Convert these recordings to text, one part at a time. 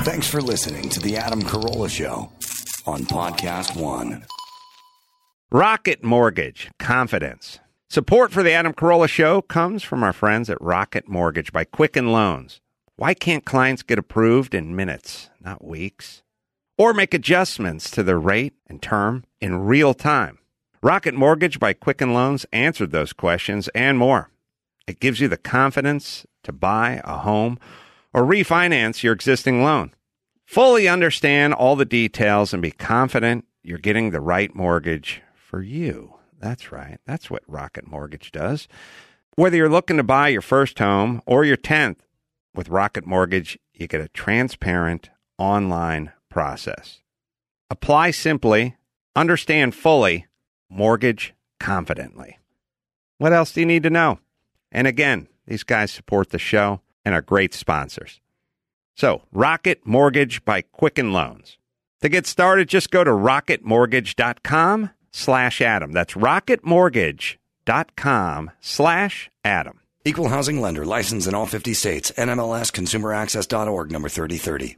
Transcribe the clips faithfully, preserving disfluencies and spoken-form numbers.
Thanks for listening to The Adam Carolla Show on Podcast One. Rocket Mortgage, confidence. Support for The Adam Carolla Show comes from our friends at Rocket Mortgage by Quicken Loans. Why can't clients get approved in minutes, not weeks? Or make adjustments to their rate and term in real time? Rocket Mortgage by Quicken Loans answered those questions and more. It gives you the confidence to buy a home or refinance your existing loan. Fully understand all the details and be confident you're getting the right mortgage for you. That's right. That's what Rocket Mortgage does. Whether you're looking to buy your first home or your tenth, with Rocket Mortgage, you get a transparent online process. Apply simply, understand fully, mortgage confidently. What else do you need to know? And again, these guys support the show and are great sponsors. So, Rocket Mortgage by Quicken Loans. To get started, just go to rocketmortgage.com slash Adam. That's rocketmortgage.com slash Adam. Equal housing lender, licensed in all fifty states. N M L S consumer access dot org, number thirty thirty.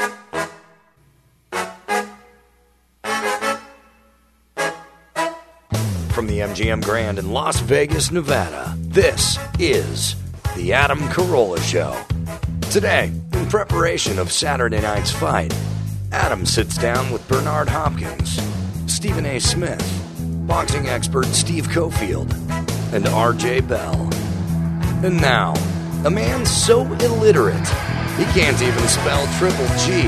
From the M G M Grand in Las Vegas, Nevada, this is The Adam Carolla Show. Today, in preparation of Saturday night's fight, Adam sits down with Bernard Hopkins, Stephen A. Smith, boxing expert Steve Cofield, and R J Bell. And now, a man so illiterate, he can't even spell triple G.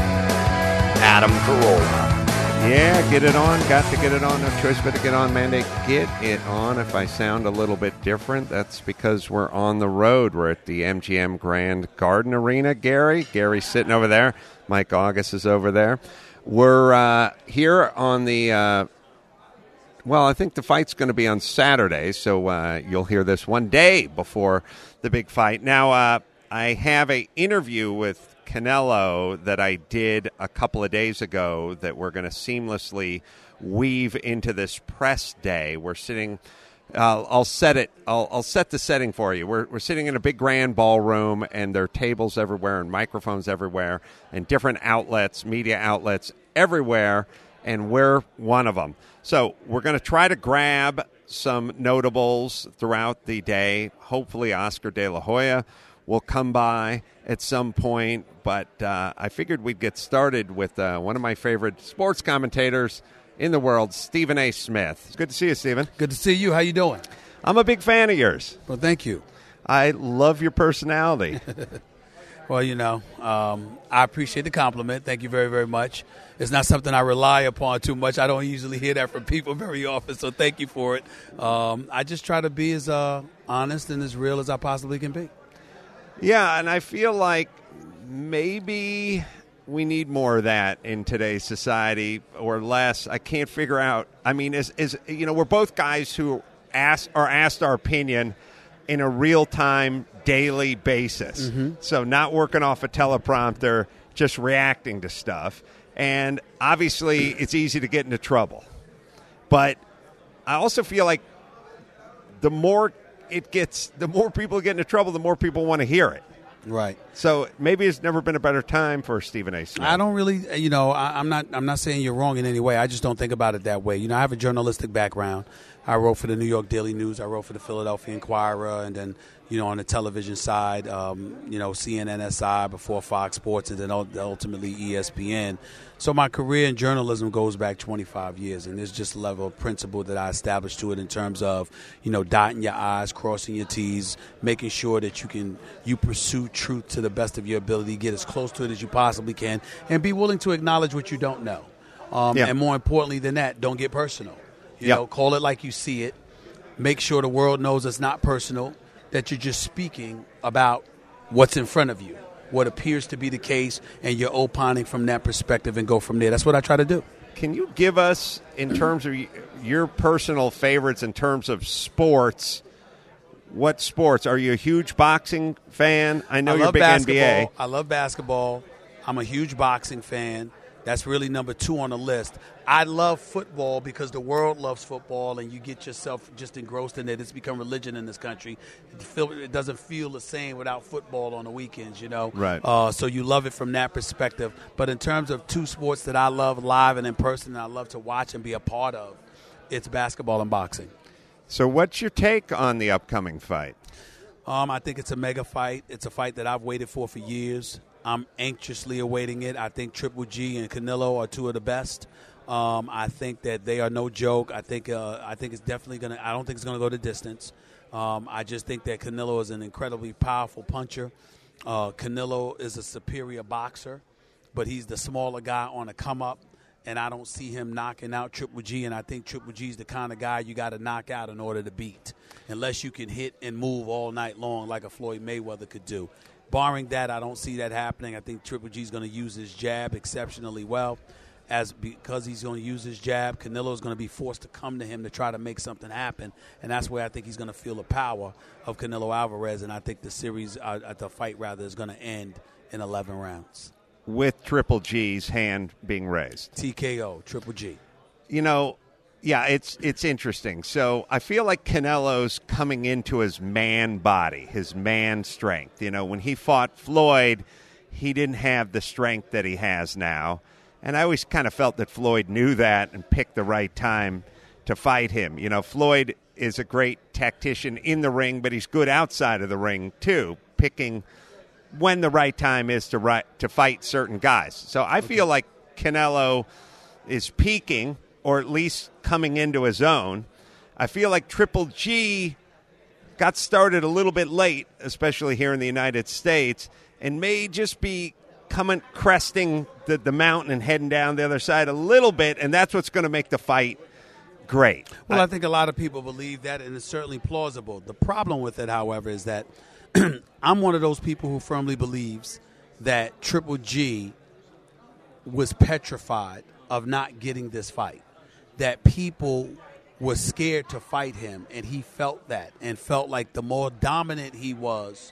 Adam Carolla. Yeah, get it on. Got to get it on. No choice but to get on. Mandate, get it on. If I sound a little bit different, that's because we're on the road. We're at the M G M Grand Garden Arena. Gary, Gary's sitting over there. Mike August is over there. We're uh, here on the, uh, well, I think the fight's going to be on Saturday, so uh, you'll hear this one day before the big fight. Now, uh, I have an interview with Canelo that I did a couple of days ago that we're going to seamlessly weave into this press day. We're sitting, uh, I'll set it, I'll, I'll set the setting for you. We're, we're sitting in a big grand ballroom, and there are tables everywhere and microphones everywhere and different outlets, media outlets everywhere, and we're one of them. So we're going to try to grab some notables throughout the day. Hopefully Oscar De La Hoya will come by at some point, but uh, I figured we'd get started with uh, one of my favorite sports commentators in the world, Stephen A. Smith. It's good to see you, Stephen. Good to see you. How you doing? I'm a big fan of yours. Well, thank you. I love your personality. Well, you know, um, I appreciate the compliment. Thank you very, very much. It's not something I rely upon too much. I don't usually hear that from people very often, so thank you for it. Um, I just try to be as uh, honest and as real as I possibly can be. Yeah, and I feel like maybe we need more of that in today's society, or less. I can't figure out. I mean, is is you know, we're both guys who ask are asked our opinion in a real time, daily basis. Mm-hmm. So not working off a teleprompter, just reacting to stuff. And obviously, it's easy to get into trouble. But I also feel like the more it gets, the more people get into trouble, the more people want to hear it. Right. So maybe it's never been a better time for Stephen A. Smith. I don't really, you know, I, I'm not I'm not saying you're wrong in any way. I just don't think about it that way. You know, I have a journalistic background. I wrote for the New York Daily News. I wrote for the Philadelphia Inquirer. And then, you know, on the television side, um, you know, C N N S I before Fox Sports, and then ultimately E S P N. So my career in journalism goes back twenty-five years, and there's just a level of principle that I established to it in terms of, you know, dotting your I's, crossing your T's, making sure that you can you pursue truth to the best of your ability, get as close to it as you possibly can, and be willing to acknowledge what you don't know. Um, yeah. And more importantly than that, don't get personal. You yep. know, call it like you see it. Make sure the world knows it's not personal, that you're just speaking about what's in front of you, what appears to be the case, and you're opining from that perspective and go from there. That's what I try to do. Can you give us, in terms of your personal favorites in terms of sports, what sports? Are you a huge boxing fan? I know I you're a big basketball. N B A. I love basketball. I'm a huge boxing fan. That's really number two on the list. I love football because the world loves football, and you get yourself just engrossed in it. It's become religion in this country. It, feel, it doesn't feel the same without football on the weekends, you know. Right. Uh, so you love it from that perspective. But in terms of two sports that I love live and in person and I love to watch and be a part of, it's basketball and boxing. So what's your take on the upcoming fight? Um, I think it's a mega fight. It's a fight that I've waited for for years. I'm anxiously awaiting it. I think Triple G and Canelo are two of the best. Um, I think that they are no joke. I think uh, I think it's definitely going to – I don't think it's going to go the distance. Um, I just think that Canelo is an incredibly powerful puncher. Uh, Canelo is a superior boxer, but he's the smaller guy on a come-up, and I don't see him knocking out Triple G, and I think Triple G is the kind of guy you got to knock out in order to beat, unless you can hit and move all night long like a Floyd Mayweather could do. Barring that, I don't see that happening. I think Triple G is going to use his jab exceptionally well. As because he's going to use his jab, Canelo is going to be forced to come to him to try to make something happen, and that's where I think he's going to feel the power of Canelo Alvarez, and I think the series, uh, the fight rather, is going to end in eleven rounds. With Triple G's hand being raised. T K O, Triple G. You know, yeah, it's it's interesting. So I feel like Canelo's coming into his man body, his man strength. You know, when he fought Floyd, he didn't have the strength that he has now. And I always kind of felt that Floyd knew that and picked the right time to fight him. You know, Floyd is a great tactician in the ring, but he's good outside of the ring, too, picking when the right time is to right, to fight certain guys. So I feel like Canelo is peaking, or at least coming into his own. I feel like Triple G got started a little bit late, especially here in the United States, and may just be coming, cresting the, the mountain and heading down the other side a little bit, and that's what's going to make the fight great. Well, I, I think a lot of people believe that, and it's certainly plausible. The problem with it, however, is that I'm one of those people who firmly believes that Triple G was petrified of not getting this fight, that people were scared to fight him, and he felt that and felt like the more dominant he was,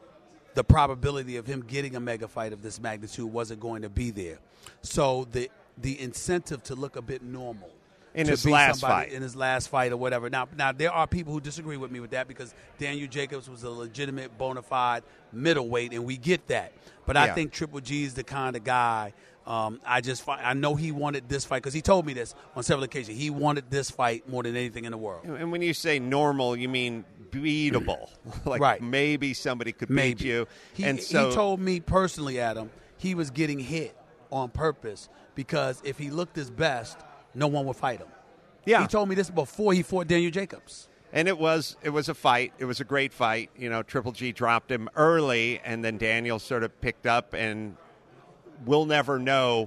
the probability of him getting a mega fight of this magnitude wasn't going to be there. So the the incentive to look a bit normal in to his be last somebody fight, in his last fight or whatever. Now, now there are people who disagree with me with that because Daniel Jacobs was a legitimate, bona fide middleweight, and we get that. But I yeah. think Triple G is the kind of guy. Um, I just I know he wanted this fight because he told me this on several occasions. He wanted this fight more than anything in the world. And when you say normal, you mean beatable. Like right. maybe somebody could maybe. beat you. He, and so, he told me personally, Adam, he was getting hit on purpose because if he looked his best, no one would fight him. Yeah. He told me this before he fought Daniel Jacobs. And it was it was a fight. It was a great fight. You know, Triple G dropped him early, and then Daniel sort of picked up, and we'll never know.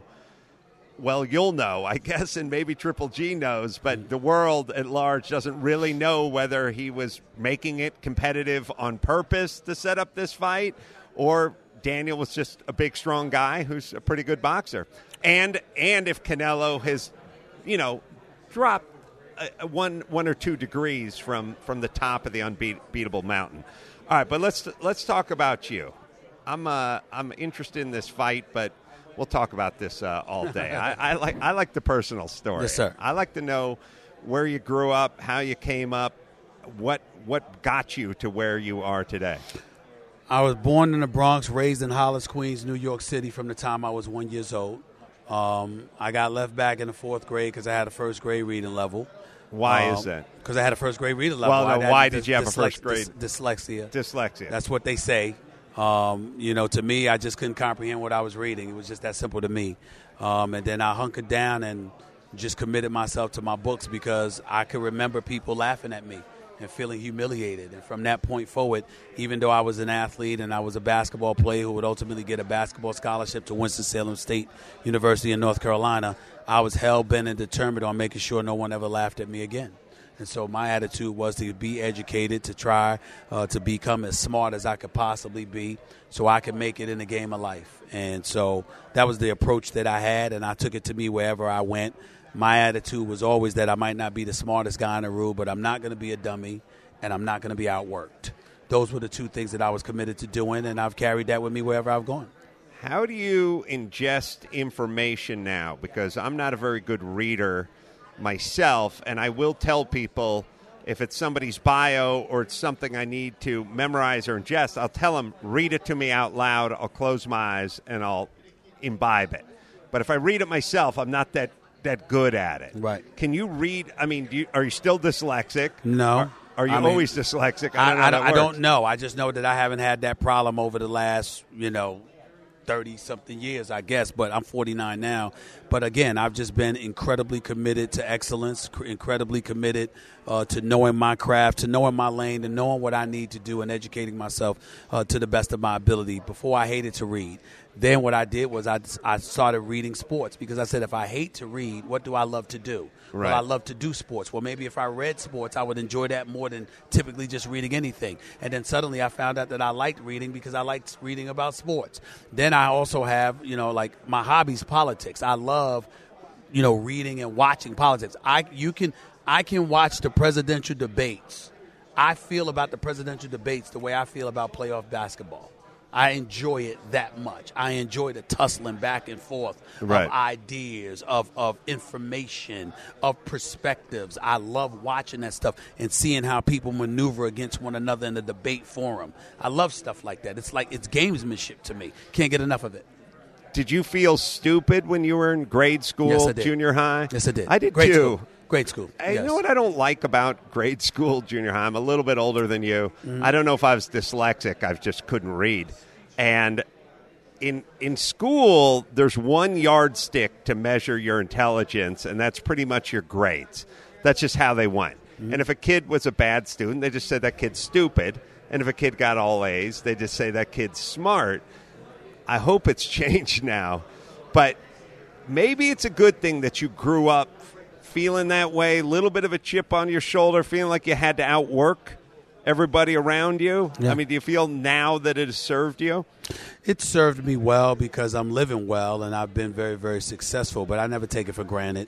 Well, you'll know, I guess, and maybe Triple G knows, but the world at large doesn't really know whether he was making it competitive on purpose to set up this fight, or Daniel was just a big, strong guy who's a pretty good boxer. And and if Canelo has, you know, dropped uh, one one or two degrees from, from the top of the unbeatable mountain. All right, but let's let's talk about you. I'm uh, I'm interested in this fight, but we'll talk about this uh, all day. I, I like I like the personal story. Yes, sir. I like to know where you grew up, how you came up, what what got you to where you are today. I was born in the Bronx, raised in Hollis, Queens, New York City from the time I was one years old. Um, I got left back in the fourth grade because I had a first grade reading level. Why um, is that? Because I had a first grade reading level. Well, no, I why had did you have a first grade? Dys- dyslexia. Dyslexia. That's what they say. Um, you know, to me, I just couldn't comprehend what I was reading. It was just that simple to me. Um, and then I hunkered down and just committed myself to my books because I could remember people laughing at me and feeling humiliated. And from that point forward, even though I was an athlete and I was a basketball player who would ultimately get a basketball scholarship to Winston-Salem State University in North Carolina, I was hell-bent and determined on making sure no one ever laughed at me again. And so my attitude was to be educated, to try uh, to become as smart as I could possibly be so I could make it in the game of life. And so that was the approach that I had, and I took it to me wherever I went. My attitude was always that I might not be the smartest guy in the room, but I'm not going to be a dummy, and I'm not going to be outworked. Those were the two things that I was committed to doing, and I've carried that with me wherever I've gone. How do you ingest information now? Because I'm not a very good reader myself, and I will tell people if it's somebody's bio or it's something I need to memorize or ingest, I'll tell them, read it to me out loud, I'll close my eyes, and I'll imbibe it. But if I read it myself, I'm not that, that good at it. Right. Can you read, I mean, do you, are you still dyslexic? No. Are, are you I mean, always dyslexic? I, I, don't know, I, how that I don't works. know. I just know that I haven't had that problem over the last, you know, thirty-something years, I guess, but I'm forty-nine now. But again, I've just been incredibly committed to excellence, cr- incredibly committed uh, to knowing my craft, to knowing my lane, to knowing what I need to do and educating myself uh, to the best of my ability. Before I hated to read. Then what I did was I, I started reading sports because I said, if I hate to read, what do I love to do? Right. Well, I love to do sports. Well, maybe if I read sports, I would enjoy that more than typically just reading anything. And then suddenly I found out that I liked reading because I liked reading about sports. Then I also have, you know, like my hobby's politics. I love, you know, reading and watching politics. I you can I can watch the presidential debates. I feel about the presidential debates the way I feel about playoff basketball. I enjoy it that much. I enjoy the tussling back and forth right. of ideas, of, of information, of perspectives. I love watching that stuff and seeing how people maneuver against one another in the debate forum. I love stuff like that. It's like it's gamesmanship to me. Can't get enough of it. Did you feel stupid when you were in grade school, Yes, I did. junior high? Yes, I did. I did Grade too. School. Grade school. Hey, yes. You know what I don't like about grade school, junior high? I'm a little bit older than you. Mm-hmm. I don't know if I was dyslexic. I just couldn't read. And in in school, there's one yardstick to measure your intelligence, and that's pretty much your grades. That's just how they went. Mm-hmm. And if a kid was a bad student, they just said that kid's stupid. And if a kid got all A's, they just say that kid's smart. I hope it's changed now. But maybe it's a good thing that you grew up feeling that way, a little bit of a chip on your shoulder, feeling like you had to outwork everybody around you. Yeah. I mean, do you feel now that it has served you? It served me well because I'm living well and I've been very, very successful, but I never take it for granted.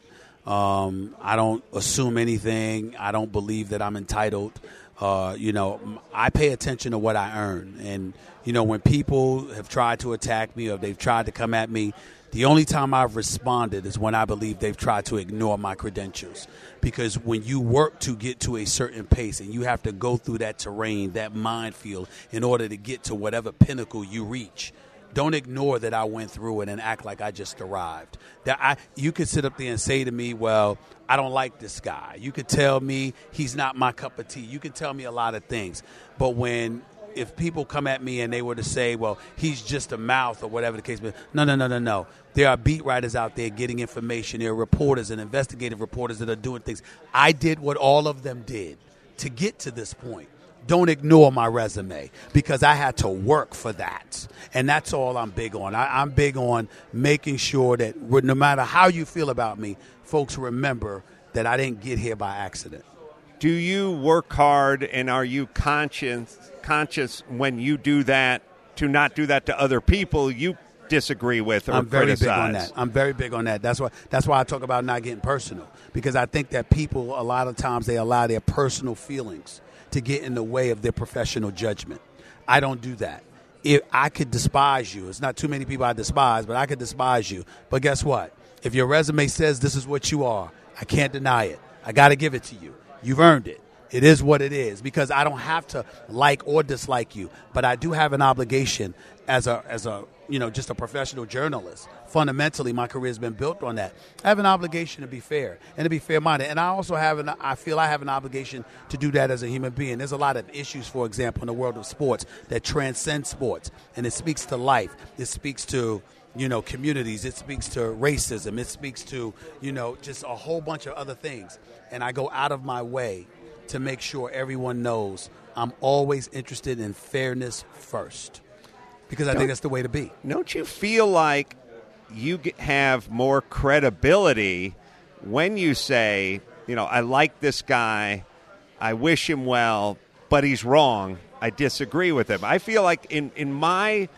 Um, I don't assume anything. I don't believe that I'm entitled. Uh, you know, I pay attention to what I earn. And, you know, when people have tried to attack me or they've tried to come at me, the only time I've responded is when I believe they've tried to ignore my credentials. Because when you work to get to a certain pace and you have to go through that terrain, that minefield, in order to get to whatever pinnacle you reach, don't ignore that I went through it and act like I just arrived. That I, you could sit up there and say to me, well, I don't like this guy. You could tell me he's not my cup of tea. You could tell me a lot of things. But when if people come at me and they were to say, well, he's just a mouth or whatever the case may be, no, no, no, no, no. There are beat writers out there getting information. There are reporters and investigative reporters that are doing things. I did what all of them did to get to this point. Don't ignore my resume because I had to work for that. And that's all I'm big on. I, I'm big on making sure that no matter how you feel about me, folks remember that I didn't get here by accident. Do you work hard and are you conscious conscious when you do that to not do that to other people you disagree with or I'm very criticize? big on that. I'm very big on that. That's why that's why I talk about not getting personal, because I think that people a lot of times they allow their personal feelings to get in the way of their professional judgment. I don't do that. If I could despise you, it's not too many people I despise, but I could despise you. But guess what? If your resume says this is what you are, I can't deny it. I got to give it to you. You've earned it. It is what it is, because I don't have to like or dislike you, but I do have an obligation as a as a you know just a professional journalist. Fundamentally, my career has been built on that. I have an obligation to be fair and to be fair-minded, and I also have an I feel I have an obligation to do that as a human being. There's a lot of issues, for example, in the world of sports that transcend sports, and it speaks to life. It speaks to you know communities. It speaks to racism. It speaks to you know just a whole bunch of other things, and I go out of my way to make sure everyone knows I'm always interested in fairness first, because I Don't, think that's the way to be. Don't you feel like you get, have more credibility when you say, you know, I like this guy, I wish him well, but he's wrong, I disagree with him? I feel like in, in my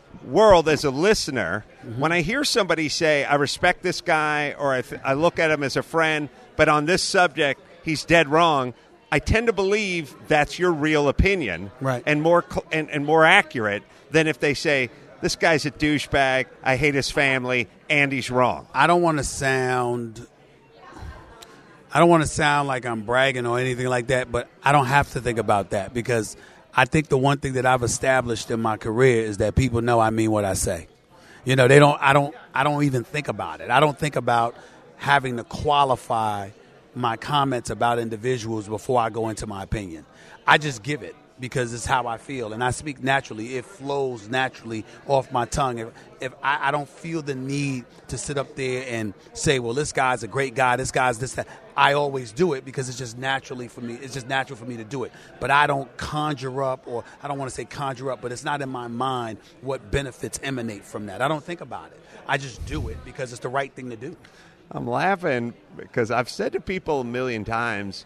world as a listener, mm-hmm. when I hear somebody say, I respect this guy, or I, th- I look at him as a friend, but on this subject, he's dead wrong, I tend to believe that's your real opinion, right. and more cl- and, and more accurate than if they say, this guy's a douchebag, I hate his family, and he's wrong. I don't want to sound I don't want to sound like I'm bragging or anything like that, but I don't have to think about that because I think the one thing that I've established in my career is that people know I mean what I say. You know, they don't I don't I don't even think about it. I don't think about having to qualify my comments about individuals before I go into my opinion. I just give it because it's how I feel, and I speak naturally. It flows naturally off my tongue. If, if I, I don't feel the need to sit up there and say, well, this guy's a great guy, this guy's this, that. I always do it because it's just naturally for me. It's just natural for me to do it. But I don't conjure up, or I don't want to say conjure up, but it's not in my mind what benefits emanate from that. I don't think about it. I just do it because it's the right thing to do. I'm laughing because I've said to people a million times,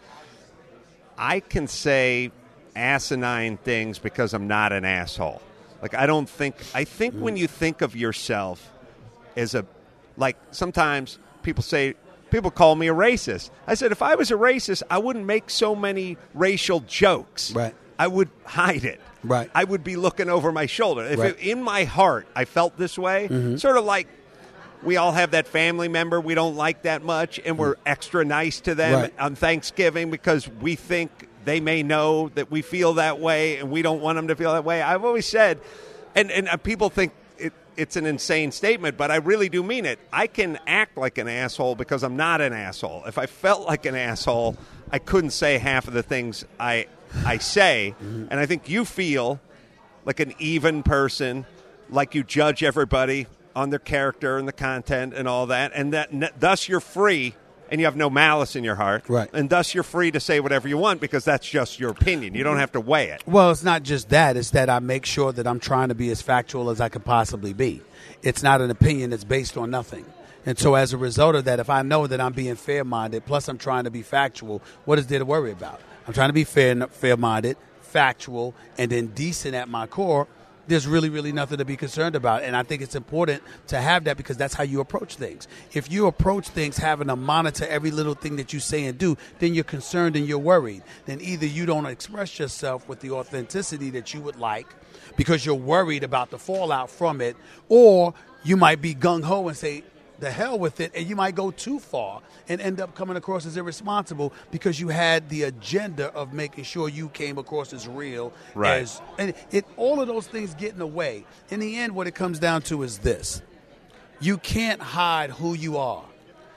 I can say asinine things because I'm not an asshole. Like, I don't think, I think mm. when you think of yourself as a, like, sometimes people say, people call me a racist. I said, if I was a racist, I wouldn't make so many racial jokes. Right. I would hide it. Right. I would be looking over my shoulder. If right. it, in my heart I felt this way, mm-hmm. sort of like we all have that family member we don't like that much, and we're extra nice to them right. on Thanksgiving because we think they may know that we feel that way, and we don't want them to feel that way. I've always said, and, and people think it, it's an insane statement, but I really do mean it. I can act like an asshole because I'm not an asshole. If I felt like an asshole, I couldn't say half of the things I I say, mm-hmm. and I think you feel like an even person, like you judge everybody on their character and the content and all that, and that n- thus you're free. And you have no malice in your heart. Right. And thus you're free to say whatever you want because that's just your opinion. You don't have to weigh it. Well, it's not just that. It's that I make sure that I'm trying to be as factual as I could possibly be. It's not an opinion that's based on nothing. And so as a result of that, if I know that I'm being fair-minded, plus I'm trying to be factual, what is there to worry about? I'm trying to be fair, fair-minded, factual, and then decent at my core. There's really, really nothing to be concerned about. And I think it's important to have that because that's how you approach things. If you approach things having to monitor every little thing that you say and do, then you're concerned and you're worried. Then either you don't express yourself with the authenticity that you would like because you're worried about the fallout from it, or you might be gung-ho and say, the hell with it, and you might go too far and end up coming across as irresponsible because you had the agenda of making sure you came across as real. Right. As, and it, all of those things get in the way. In the end, what it comes down to is this. You can't hide who you are,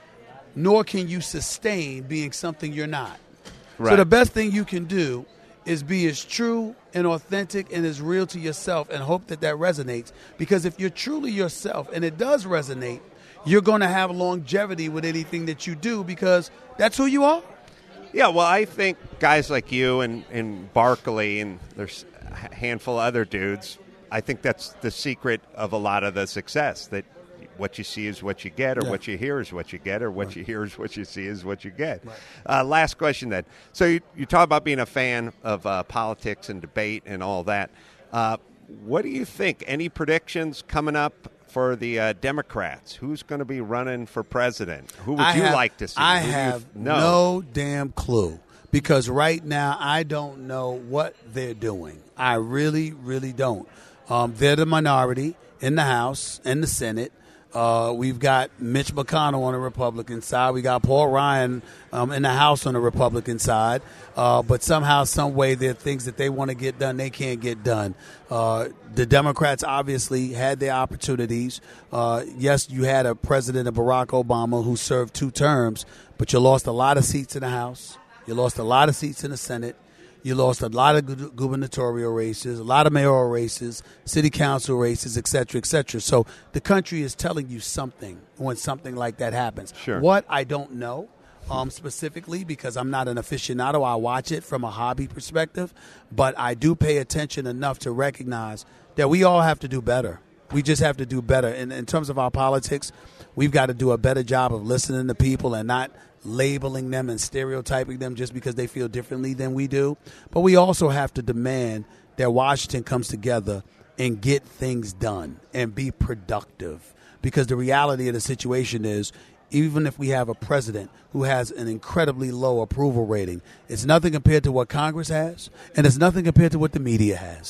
nor can you sustain being something you're not. Right. So the best thing you can do is be as true and authentic and as real to yourself and hope that that resonates. Because if you're truly yourself and it does resonate, you're going to have longevity with anything that you do because that's who you are. Yeah, well, I think guys like you and, and Barkley and there's a handful of other dudes, I think that's the secret of a lot of the success, that what you see is what you get, or yeah. what you hear is what you get, or what right. you hear is what you see is what you get. Right. Uh, last question then. So you, you talk about being a fan of uh, politics and debate and all that. Uh, what do you think? Any predictions coming up for the uh, Democrats? Who's going to be running for president? Who would I you have, like to see? I Who have you, no. no damn clue because right now I don't know what they're doing. I really, really don't. Um, they're the minority in the House and the Senate. Uh, we've got Mitch McConnell on the Republican side. We got Paul Ryan um, in the House on the Republican side. Uh, but somehow, some way, there are things that they want to get done they can't get done. Uh, the Democrats obviously had their opportunities. Uh, yes, you had a president of Barack Obama who served two terms, but you lost a lot of seats in the House. You lost a lot of seats in the Senate. You lost a lot of gubernatorial races, a lot of mayoral races, city council races, et cetera, et cetera. So the country is telling you something when something like that happens. Sure. What, I don't know um, specifically because I'm not an aficionado. I watch it from a hobby perspective. But I do pay attention enough to recognize that we all have to do better. We just have to do better. And in terms of our politics, we've got to do a better job of listening to people and not labeling them and stereotyping them just because they feel differently than we do. But we also have to demand that Washington comes together and get things done and be productive. Because the reality of the situation is, even if we have a president who has an incredibly low approval rating, it's nothing compared to what Congress has, and it's nothing compared to what the media has.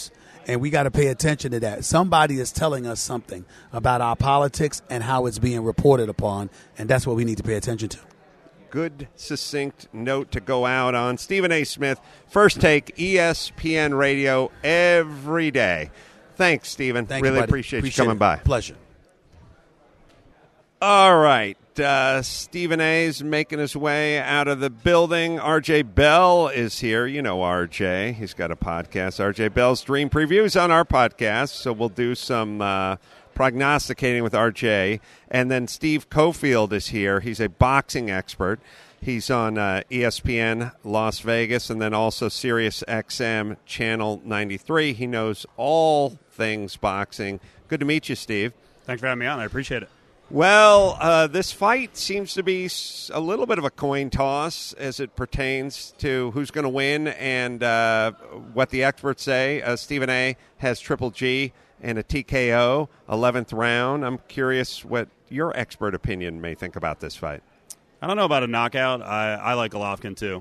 And we got to pay attention to that. Somebody is telling us something about our politics and how it's being reported upon, and that's what we need to pay attention to. Good, succinct note to go out on. Stephen A. Smith, First Take, E S P N Radio, every day. Thanks, Stephen. Thank really you, buddy. appreciate, appreciate you coming it. by. Pleasure. All right. Uh, Stephen A's making his way out of the building. R J Bell is here. You know R J. He's got a podcast, R J Bell's Dream Previews, on our podcast. So we'll do some uh, prognosticating with R J. And then Steve Cofield is here. He's a boxing expert. He's on uh, E S P N Las Vegas and then also Sirius X M Channel ninety-three. He knows all things boxing. Good to meet you, Steve. Thanks for having me on. I appreciate it. Well, uh, this fight seems to be a little bit of a coin toss as it pertains to who's going to win and uh, what the experts say. Uh, Stephen A. has Triple G and a T K O, eleventh round. I'm curious what your expert opinion may think about this fight. I don't know about a knockout. I, I like Golovkin, too.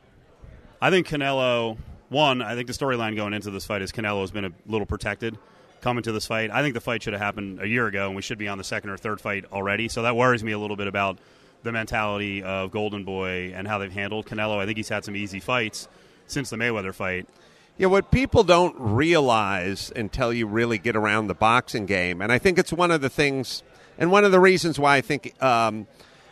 I think Canelo, one, I think the storyline going into this fight is Canelo has been a little protected coming to this fight. I think the fight should have happened a year ago, and we should be on the second or third fight already. So that worries me a little bit about the mentality of Golden Boy and how they've handled Canelo. I think he's had some easy fights since the Mayweather fight. Yeah, what people don't realize until you really get around the boxing game, and I think it's one of the things, and one of the reasons why I think um,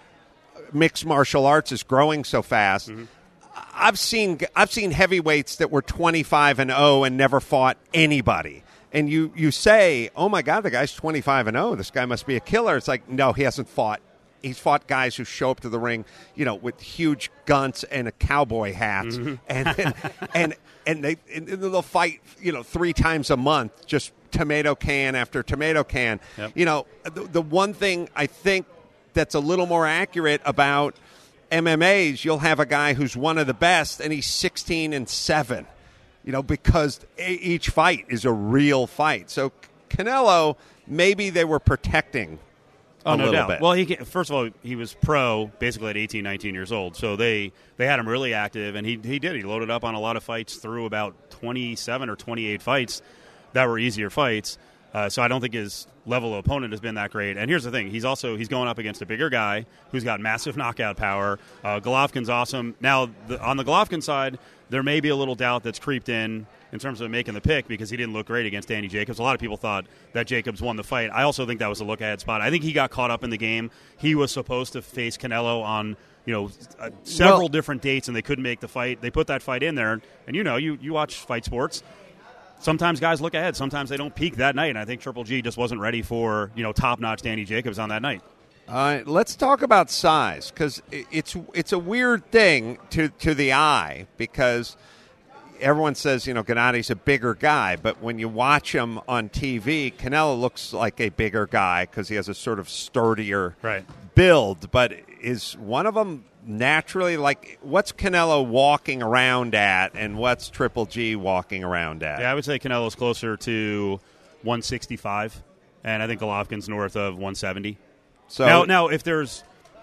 mixed martial arts is growing so fast. Mm-hmm. I've seen I've seen heavyweights that were twenty-five and oh and never fought anybody. And you, you say, oh, my God, the guy's twenty-five and oh. This guy must be a killer. It's like, no, he hasn't fought. He's fought guys who show up to the ring, you know, with huge guns and a cowboy hat. Mm-hmm. And, and and and they and they'll fight, you know, three times a month, just tomato can after tomato can. Yep. You know, the, the one thing I think that's a little more accurate about M M As, you'll have a guy who's one of the best, and he's sixteen and seven. You know, because each fight is a real fight. So Canelo, maybe they were protecting a oh, no little doubt. bit. Well, he first of all, he was pro basically at eighteen, nineteen years old. So they, they had him really active, and he he did. He loaded up on a lot of fights through about twenty-seven or twenty-eight fights that were easier fights. Uh, so I don't think his level of opponent has been that great. And here's the thing. He's also he's going up against a bigger guy who's got massive knockout power. Uh, Golovkin's awesome. Now, the, on the Golovkin side, there may be a little doubt that's creeped in in terms of making the pick because he didn't look great against Danny Jacobs. A lot of people thought that Jacobs won the fight. I also think that was a look-ahead spot. I think he got caught up in the game. He was supposed to face Canelo on you know uh, several well, different dates, and they couldn't make the fight. They put that fight in there. And, you know, you, you watch fight sports. Sometimes guys look ahead. Sometimes they don't peak that night, and I think Triple G just wasn't ready for, you know, top-notch Danny Jacobs on that night. Uh, let's talk about size, because it's it's a weird thing to, to the eye, because everyone says, you know, Gennady's a bigger guy, but when you watch him on T V, Canelo looks like a bigger guy because he has a sort of sturdier right. build, but is one of them naturally, like, what's Canelo walking around at, and what's Triple G walking around at? Yeah, I would say Canelo's closer to one sixty-five, and I think Golovkin's north of one seventy. So now, now if there's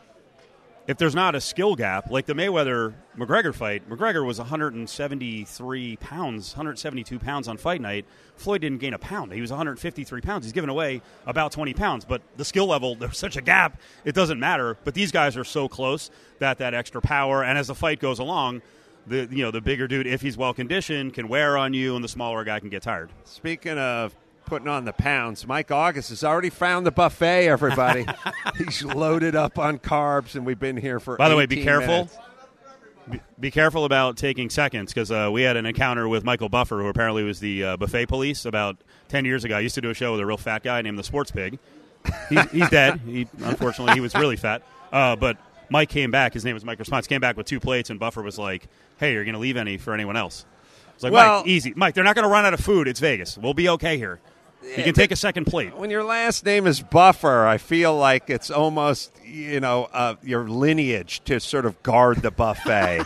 if there's not a skill gap, like the Mayweather-McGregor fight, McGregor was one seventy-three pounds, one seventy-two pounds on fight night. Floyd didn't gain a pound. He was one fifty-three pounds. He's given away about twenty pounds. But the skill level, there's such a gap, it doesn't matter. But these guys are so close that that extra power, and as the fight goes along, the you know the bigger dude, if he's well-conditioned, can wear on you, and the smaller guy can get tired. Speaking of putting on the pounds, Mike August has already found the buffet, everybody. He's loaded up on carbs, and we've been here for By the way, be careful. Minutes. Be, be careful about taking seconds, because uh, we had an encounter with Michael Buffer, who apparently was the uh, buffet police about ten years ago. I used to do a show with a real fat guy named the Sports Pig. He's, he's dead. He, unfortunately, he was really fat. Uh, but Mike came back. His name was Mike Response. Came back with two plates, and Buffer was like, hey, you're going to leave any for anyone else? I was like, well, Mike, easy. Mike, they're not going to run out of food. It's Vegas. We'll be okay here. You can take a second plate. When your last name is Buffer, I feel like it's almost, you know, uh, your lineage to sort of guard the buffet.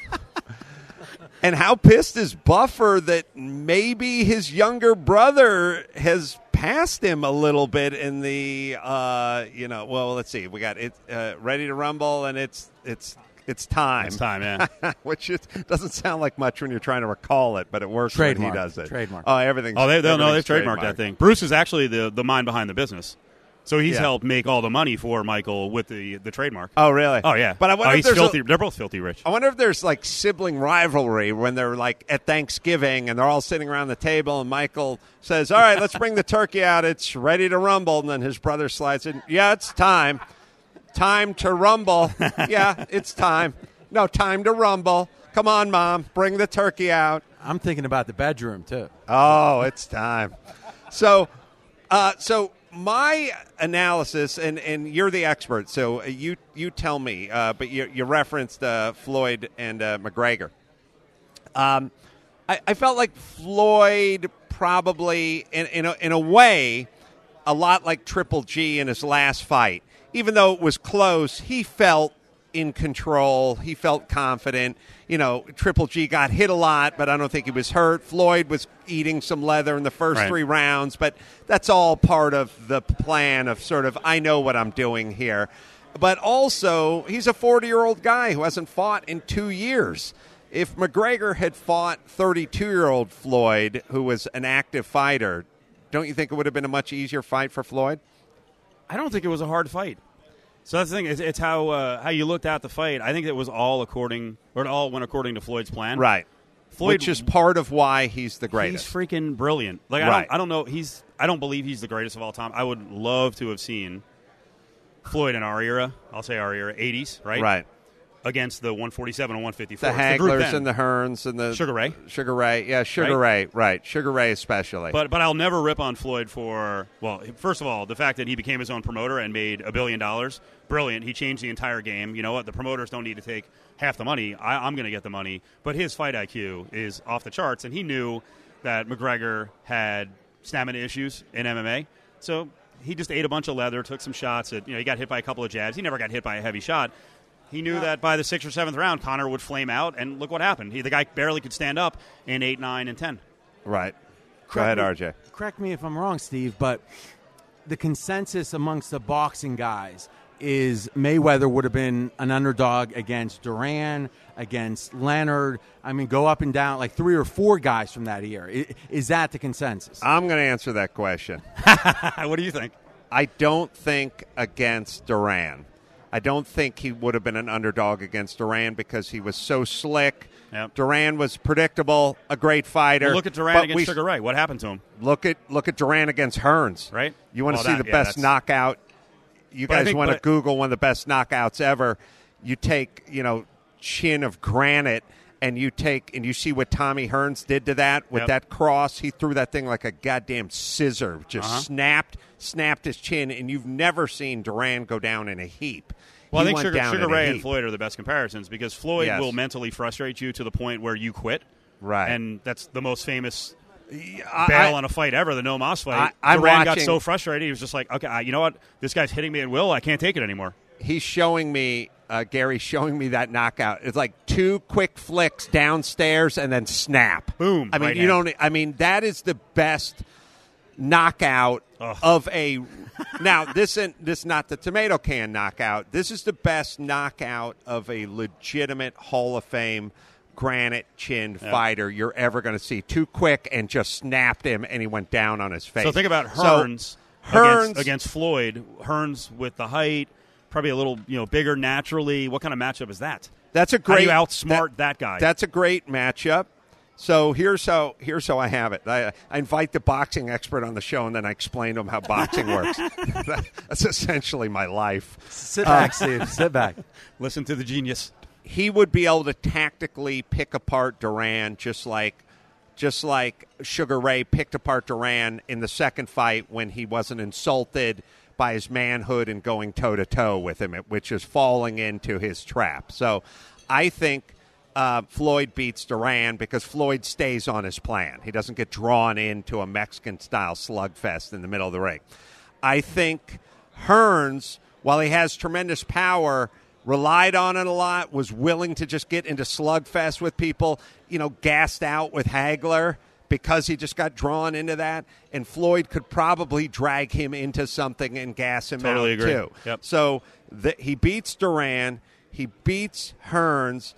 And how pissed is Buffer that maybe his younger brother has passed him a little bit in the, uh, you know, well, let's see. We got it uh, Ready to Rumble, and it's it's It's time. It's time, yeah. Which is, doesn't sound like much when you're trying to recall it, but it works Trademark. when he does it. Trademark. Oh, everything's Oh, they, they'll know they've everything's trademarked that thing. Bruce is actually the, the mind behind the business. So he's Yeah. helped make all the money for Michael with the, the trademark. Oh, really? Oh, yeah. But I wonder oh, if he's there's filthy. a, They're both filthy rich. I wonder if there's like sibling rivalry when they're like at Thanksgiving and they're all sitting around the table and Michael says, all right, let's bring the turkey out. It's ready to rumble. And then his brother slides in. Yeah, it's time. Time to rumble. Yeah, it's time. No, time to rumble. Come on, Mom. Bring the turkey out. I'm thinking about the bedroom, too. Oh, it's time. So, uh, so my analysis, and, and you're the expert, so you you tell me, uh, but you, you referenced uh, Floyd and uh, McGregor. Um, I, I felt like Floyd probably, in, in, a, in a way, a lot like Triple G in his last fight. Even though it was close, he felt in control. He felt confident. You know, Triple G got hit a lot, but I don't think he was hurt. Floyd was eating some leather in the first Right. three rounds, but that's all part of the plan of sort of, I know what I'm doing here. But also, he's a forty-year-old guy who hasn't fought in two years. If McGregor had fought thirty-two-year-old Floyd, who was an active fighter, don't you think it would have been a much easier fight for Floyd? I don't think it was a hard fight. So that's the thing. It's, it's how uh, how you looked at the fight. I think it was all according, or it all went according to Floyd's plan. Right. Floyd, Which is part of why he's the greatest. He's freaking brilliant. Like I, Right. don't, I don't know. He's. I don't believe he's the greatest of all time. I would love to have seen Floyd in our era. I'll say our era, eighties, right? Right. Against the one forty-seven and one fifty-four. The It's group Haglers then. and the Hearns and the Sugar Ray. Sugar Ray, yeah, Sugar Ray, right? Sugar Ray especially. But but I'll never rip on Floyd for, well, first of all, the fact that he became his own promoter and made a billion dollars. Brilliant. He changed the entire game. You know what? The promoters don't need to take half the money. I, I'm going to get the money. But his fight I Q is off the charts, and he knew that McGregor had stamina issues in M M A. So he just ate a bunch of leather, took some shots. At, you know, he got hit by a couple of jabs. He never got hit by a heavy shot. He knew that by the sixth or seventh round, Conor would flame out, and look what happened. He, the guy barely could stand up in eight, nine, and ten. Right. Go Correct ahead, me- R J. Correct me if I'm wrong, Steve, but the consensus amongst the boxing guys is Mayweather would have been an underdog against Duran, against Leonard. I mean, go up and down, like three or four guys from that year. I- Is that the consensus? I'm going to answer that question. What do you think? I don't think against Duran. I don't think he would have been an underdog against Duran because he was so slick. Yep. Duran was predictable, a great fighter. Well, look at Duran but against we- Sugar Ray. What happened to him? Look at look at Duran against Hearns. Right. You want to Well, see that- the yeah, best that's- knockout. You But I guys think- want to but- Google one of the best knockouts ever. You take, you know, chin of granite, and you take and you see what Tommy Hearns did to that with Yep. that cross. He threw that thing like a goddamn scissor, just Uh-huh. snapped, snapped his chin, and you've never seen Duran go down in a heap. Well, He I think went Sugar, down Sugar in a Ray and heap. Floyd are the best comparisons because Floyd Yes. will mentally frustrate you to the point where you quit. Right. And that's the most famous I- bail I- on a fight ever, the No Moss fight. I- I'm Duran got watching- so frustrated, he was just like, okay, I- you know what? This guy's hitting me at will. I can't take it anymore. He's showing me, uh, Gary's showing me that knockout. It's like two quick flicks downstairs and then snap. Boom, I mean, right you hand. don't. I mean, that is the best knockout Ugh. of a. Now, this isn't this not the tomato can knockout. This is the best knockout of a legitimate Hall of Fame granite chinned Yeah. fighter you're ever going to see. Too quick and just snapped him, and he went down on his face. So think about So, Hearns, Hearns against, against Floyd. Hearns with the height, probably a little you know bigger naturally. What kind of matchup is that? That's a How great. do you outsmart that guy? That's a great matchup. So here's how here's how I have it. I, I invite the boxing expert on the show, and then I explain to him how boxing works. That's essentially my life. Sit back, Steve. Sit back. Listen to the genius. He would be able to tactically pick apart Duran, just like just like Sugar Ray picked apart Duran in the second fight when he wasn't insulted by his manhood and going toe to toe with him, which is falling into his trap. So I think. Uh, Floyd beats Duran because Floyd stays on his plan. He doesn't get drawn into a Mexican-style slugfest in the middle of the ring. I think Hearns, while he has tremendous power, relied on it a lot, was willing to just get into slugfest with people, you know, gassed out with Hagler because he just got drawn into that. And Floyd could probably drag him into something and gas him Totally out, agree. too. Yep. So the, he beats Duran. He beats Hearns.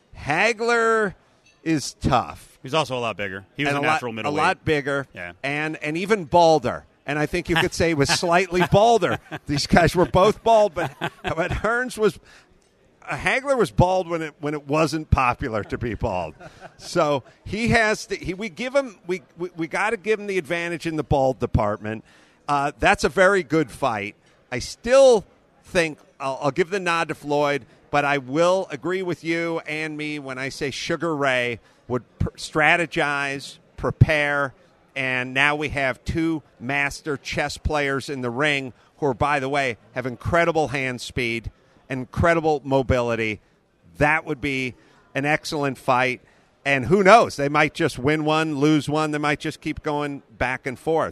Hagler is tough. He's also a lot bigger. He was and a, a natural lot, middleweight. A lot bigger. Yeah. And, and even balder. And I think you could say he was slightly balder. These guys were both bald, but, but Hearns was – Hagler was bald when it when it wasn't popular to be bald. So he has to, he, we give him we we, we got to give him the advantage in the bald department. Uh, that's a very good fight. I still think I'll, I'll give the nod to Floyd, but I will agree with you and me when I say Sugar Ray would pr- strategize, prepare, and now we have two master chess players in the ring who are, by the way, have incredible hand speed, incredible mobility. That would be an excellent fight. And who knows? They might just win one, lose one. They might just keep going back and forth.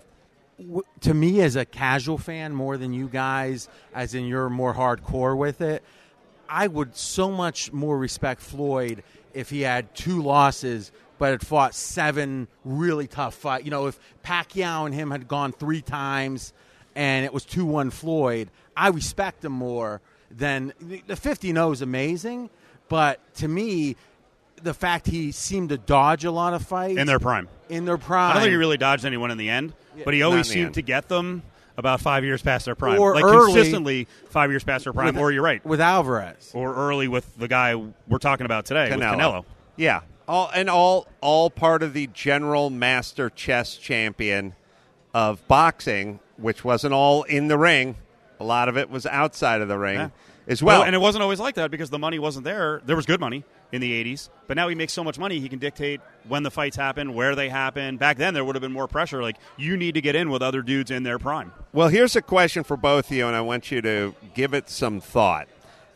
To me, as a casual fan, more than you guys, as in you're more hardcore with it, I would so much more respect Floyd if he had two losses but had fought seven really tough fights. You know, if Pacquiao and him had gone three times and it was two one Floyd, I respect him more than the fifty and oh is amazing, but to me, the fact he seemed to dodge a lot of fights in their prime. In their prime. I don't think he really dodged anyone in the end, but he always seemed end. to get them about five years past their prime. Or like early, consistently five years past their prime, with, or you're right. With Alvarez. Or early with the guy we're talking about today, Canelo. with Canelo. Yeah. All and all all part of the general master chess champion of boxing, which wasn't all in the ring. A lot of it was outside of the ring Yeah. as well. well. And it wasn't always like that because the money wasn't there. There was good money in the eighties, but now he makes so much money he can dictate when the fights happen, where they happen. Back then there would have been more pressure. Like, you need to get in with other dudes in their prime. Well, here's a question for both of you, and I want you to give it some thought.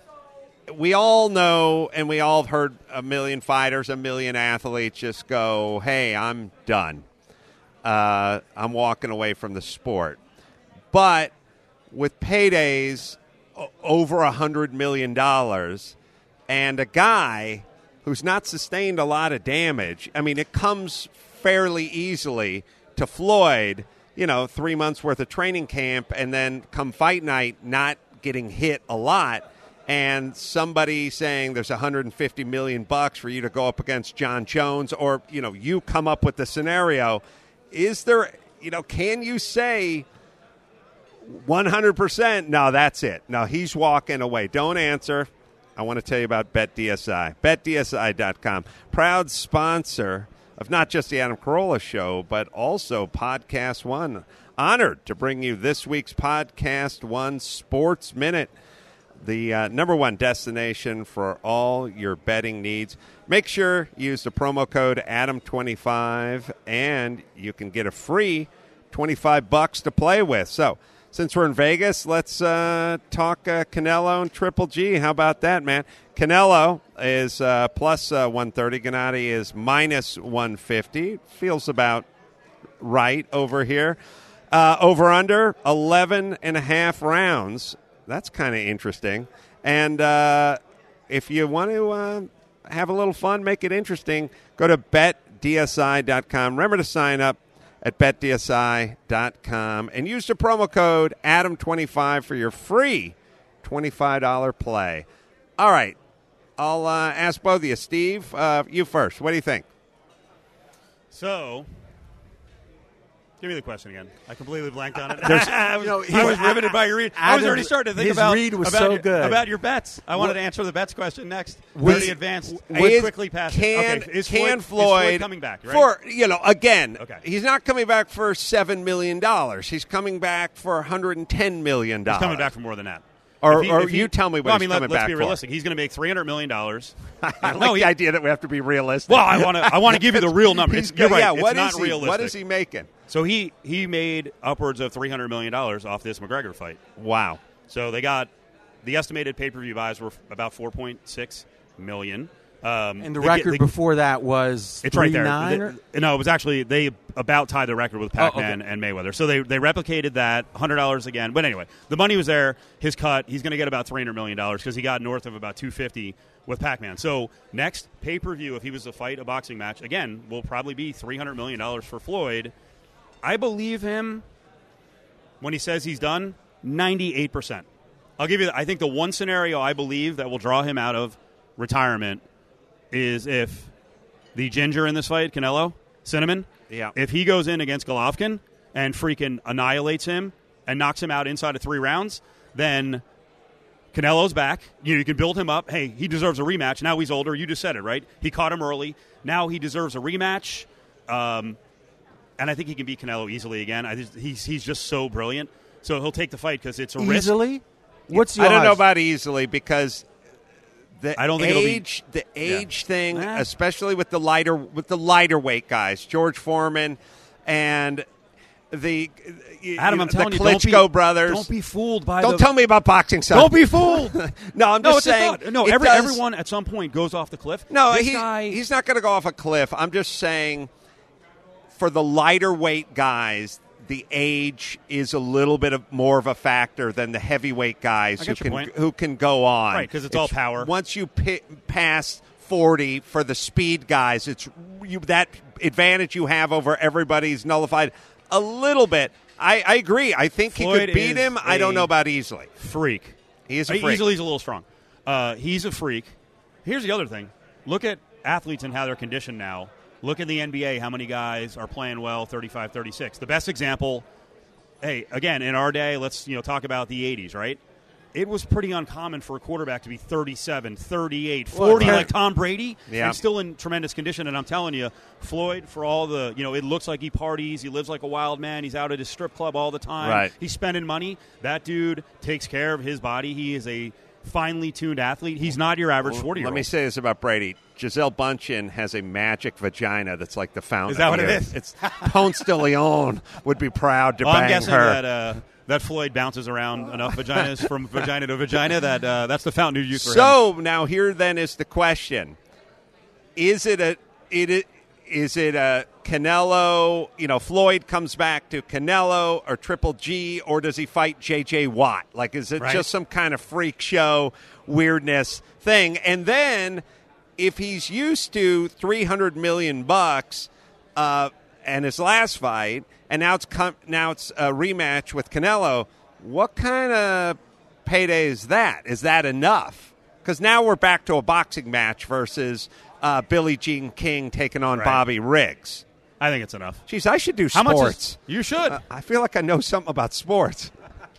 We all know, and we all have heard a million fighters, a million athletes just go, hey, I'm done. Uh, I'm walking away from the sport. But with paydays o- over one hundred million dollars and a guy who's not sustained a lot of damage, I mean, it comes fairly easily to Floyd, you know, three months worth of training camp and then come fight night not getting hit a lot. And somebody saying there's one hundred fifty million bucks for you to go up against John Jones, or, you know, you come up with the scenario. Is there, you know, can you say one hundred percent? No, that's it. No, he's walking away. Don't answer. I want to tell you about BetDSI. Bet D S I dot com. Proud sponsor of not just the Adam Carolla Show, but also Podcast One. Honored to bring you this week's Podcast One Sports Minute, the uh, number one destination for all your betting needs. Make sure you use the promo code Adam twenty-five, and you can get a free twenty-five bucks to play with. So, since we're in Vegas, let's uh, talk uh, Canelo and Triple G. How about that, man? Canelo is uh, plus uh, one thirty. Gennady is minus one fifty. Feels about right over here. Uh, over under eleven and a half rounds. That's kind of interesting. And uh, if you want to uh, have a little fun, make it interesting, go to Bet D S I dot com. Remember to sign up at Bet D S I dot com and use the promo code Adam twenty-five for your free twenty-five dollars play. All right. I'll uh, ask both of you. Steve, uh, you first. What do you think? So, give me the question again. I completely blanked on it. There's- I was, you know, I was he- riveted by your read. I was Adam- already starting to think his about, read was about, so your, good. about your bets. I wanted What- to answer the bets question next. Was- Really advanced. Is- Went quickly past it. can, Okay, is can Floyd, Floyd, is Floyd coming back? Right? For, you know, again, Okay. he's not coming back for seven million dollars. He's coming back for one hundred ten million dollars. He's coming back for more than that. Or, If he- or if he- you tell me what well, he's I mean, coming let, let's back be for. realistic. He's going to make three hundred million dollars. I like No, he- the idea that we have to be realistic. Well, I want to. I want to give you the real number. He's It's, you're right. Yeah, it's what not is he? realistic. What is he making? So he he made upwards of three hundred million dollars off this McGregor fight. Wow. So they got the estimated pay per view buys were about four point six million. Um, And the they- record they- before that was It's right there. nine or- The- no, it was actually they about tied the record with Pac-Man Oh, okay. and Mayweather. So they they replicated that one hundred dollars again. But anyway, the money was there. His cut, he's going to get about three hundred million dollars because he got north of about two hundred fifty with Pac-Man. So next pay per view, if he was to fight a boxing match again, will probably be three hundred million dollars for Floyd. I believe him when he says he's done. ninety-eight percent. I'll give you. I think the one scenario I believe that will draw him out of retirement is if the ginger in this fight, Canelo, Cinnamon, yeah. if he goes in against Golovkin and freaking annihilates him and knocks him out inside of three rounds, then Canelo's back. You know, you can build him up. Hey, he deserves a rematch. Now he's older. You just said it, right? He caught him early. Now he deserves a rematch. Um, and I think he can beat Canelo easily again. I just, he's he's just so brilliant. So he'll take the fight because it's a risk. Easily? What's the I don't odds? know about easily because the I don't think it'll be- age, the age Yeah. thing, Nah. especially with the lighter with the lighter weight guys, George Foreman and the Adam, I'm the telling you, Klitschko don't be, brothers. Don't be fooled by Don't the, tell me about boxing, son. Don't be fooled. no, I'm no, just it's a saying. thought. No, it every, does- everyone at some point goes off the cliff. No, this he, guy, he's not going to go off a cliff. I'm just saying, for the lighter weight guys, the age is a little bit of more of a factor than the heavyweight guys I who get your can point. who can go on. Right, 'cause it's all power. Once you pi- pass forty for the speed guys, it's you, that advantage you have over everybody's nullified a little bit. I, I agree. I think Floyd he could beat is him. I don't a know about easily. freak. He is a Uh, freak. Easily, he's a little strong. Uh, he's a freak. Here's the other thing. Look at athletes and how they're conditioned now. Look at the N B A, how many guys are playing well, thirty-five, thirty-six. The best example, hey, again, in our day, let's you know talk about the eighties, right? It was pretty uncommon for a quarterback to be thirty-seven, thirty-eight, forty Well, like Tom Brady, Yeah. and still in tremendous condition. And I'm telling you, Floyd, for all the, you know, it looks like he parties, he lives like a wild man, he's out at his strip club all the time, Right. he's spending money. That dude takes care of his body. He is a finely tuned athlete. He's not your average forty-year-old. Let me say this about Brady. Giselle Bundchen has a magic vagina that's like the fountain. Is that of what it youth. is? It's Ponce de Leon would be proud to Well, I'm bang guessing her. that uh, that Floyd bounces around enough vaginas from vagina to vagina that uh, that's the fountain of youth for him. So now here then is the question: Is it a it it- is it a Canelo? You know, Floyd comes back to Canelo or Triple G, or does he fight J J Watt? Like, is it Right. just some kind of freak show weirdness thing? And then, if he's used to three hundred million bucks, uh, and his last fight, and now it's com- now it's a rematch with Canelo, what kind of payday is that? Is that enough? Because now we're back to a boxing match versus uh, Billie Jean King taking on Right. Bobby Riggs. I think it's enough. Jeez, I should do How sports. much is, you should. Uh, I feel like I know something about sports.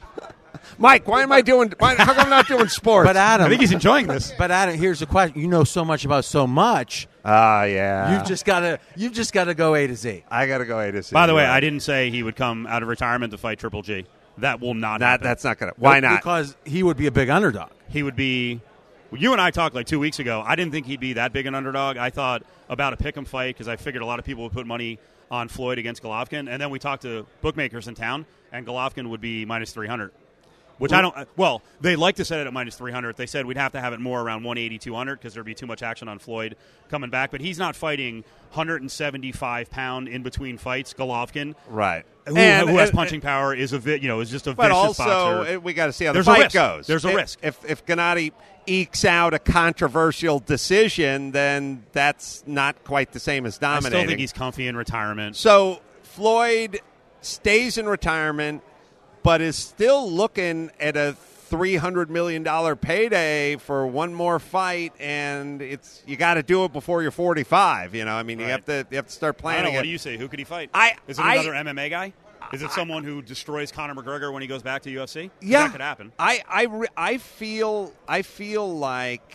Mike, why am I doing? Why, how come I'm not doing sports? But Adam, I think he's enjoying this. but Adam, here's the question: you know so much about so much. Ah, yeah. You've just got to. You've just got to go A to Z. I got to go A to Z. By the way, Right. I didn't say he would come out of retirement to fight Triple G. That will not That, happen. that's not going to. Why not? Because he would be a big underdog. He would be. You and I talked like two weeks ago. I didn't think he'd be that big an underdog. I thought about a pick'em fight because I figured a lot of people would put money on Floyd against Golovkin. And then we talked to bookmakers in town, and Golovkin would be minus three hundred. Which I don't. Well, they like to set it at minus three hundred. They said we'd have to have it more around one eighty, two hundred because there'd be too much action on Floyd coming back. But he's not fighting one seventy-five pound in between fights. Golovkin, Right. who, And- who has and- punching power, is a vi- you know is just a But vicious also, boxer. uh, we got to see how There's the a fight risk. goes. There's a if, risk. If if Gennady ekes out a controversial decision, then that's not quite the same as I dominating. still think he's comfy in retirement. So Floyd stays in retirement, but is still looking at a three hundred million dollars payday for one more fight, and it's you got to do it before you're forty-five. You know, I mean, you Right. have to you have to start I planning don't know. What it. do you say? Who could he fight? I- Is it I- another M M A guy? Is it someone who destroys Conor McGregor when he goes back to U F C? 'Cause Yeah, that could happen. I I, re- I feel I feel like